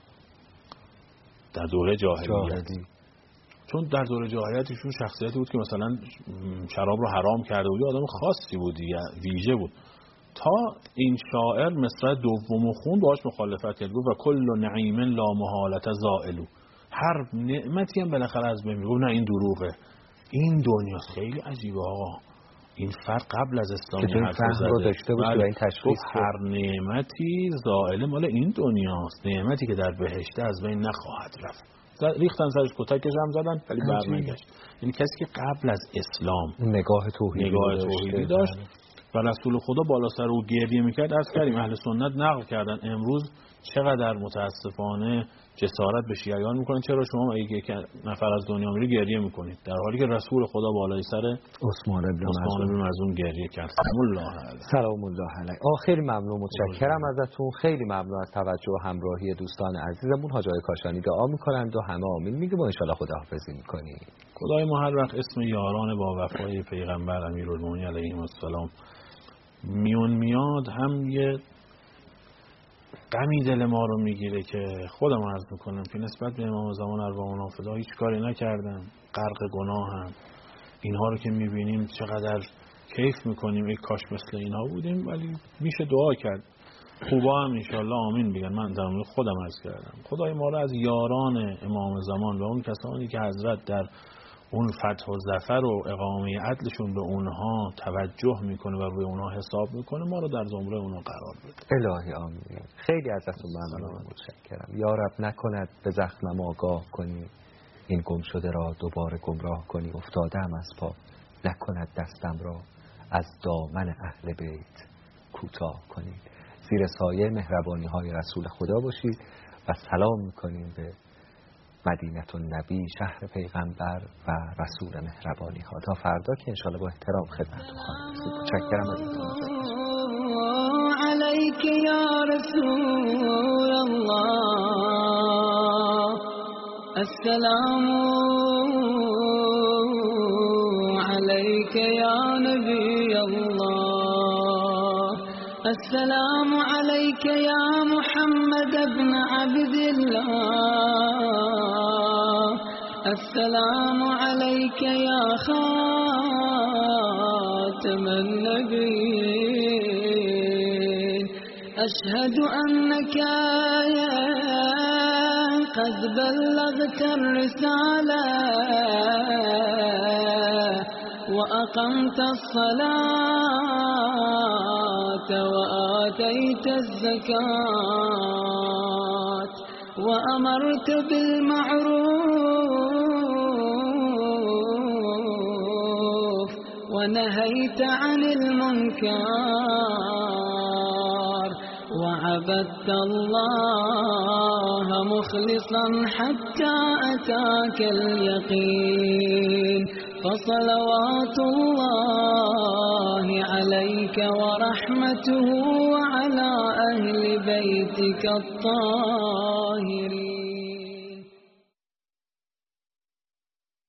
در دوره جاهلیت جاهلی. چون در دوره جاهلیت ایشون شخصیتی بود که مثلا شراب رو حرام کرده بود، آدم خاصی بود دیگه، ویژه بود. تا این شاعر مصرع دومو خوند باهاش مخالفت کرد، گفت و کل نعیم لا محالت زائلو، هر نعمتی هم بالاخره از بین میره. نه این دروغه، این دنیا خیلی عجیبه آقا. این فرق قبل از اسلام که این فهم رو داشته باشه و این تشخیص هر نعمتی زائل مال این دنیاست، نعمتی که در بهشته از بین نخواهد رفت. ریختن سرش کتکش هم زدن ولی برنگشت. یعنی کسی که قبل از اسلام نگاه توحیدی نگاه توحیدی داشت و رسول خدا بالا سر او گریه میکرد. از کریم اهل سنت نقل کردن امروز چقدر متاسفانه جسارت به شیعیان میکنن، چرا شما اگه یک نفر از دنیا میره گریه میکنید، در حالی که رسول خدا بالای سر عثمان بن مظعون گریه کرد. سلام الله علیه. سلام الله علیه. خیلی ممنون، متشکرم ازتون، خیلی ممنون از توجه و همراهی دوستان عزیزمون. حاج آقای کاشانی دعا میکنند و همه آمین میگیم و ان شاء الله خداحافظی میکنیم. خدای محرق اسم یاران با وفای پیغمبر امیرالمومنین علیه السلام میون میاد، هم یه غمی دل ما رو میگیره که خودم عرض میکنم که نسبت به امام زمان ارواحنا فدا هیچ کاری نکردم، غرق گناهم. اینها رو که میبینیم چقدر کیف میکنیم ای کاش مثل اینها بودیم، ولی میشه دعا کرد. خوبا هم انشالله آمین بگن. من در مورد خودم عرض کردم خدای ما رو از یاران امام زمان و اون کسانی که حضرت در اون فتح و ظفر و اقامه عدلشون به اونها توجه میکنه و روی اونها حساب میکنه، ما رو در زمره اونها قرار بده. الهی آمین. خیلی ازتون ممنونم، متشکرم. یا رب نکند به زخمم آگاه کنی، این گم شده را دوباره گمراه کنی. افتادم از پا نکند دستم را، از دامن اهل بیت کوتاه کنی. زیر سایه مهربانی های رسول خدا باشید و سلام میکنیم به مدینه النبی، شهر پیغمبر و رسول مهربانی ها. تا فردا که انشاءالله با احترام خدمتتون خواهیم رسید. متشکرم ازتون. علیک یا رسول الله، السلام علیک یا نبی الله، السلام علیک یا محمد ابن عبد الله، السلام علیک یا خاتم النبیین، اشهد انک قد بلغت الرسالة وأقمت الصلاة وآتيت الزكاة وأمرت بالمعروف ونهيت عن المنكر وعبدت الله مخلصا حتى أتاك اليقين، فصلوات الله عليك ورحمته وعلى أهل بيتك الطاهرين.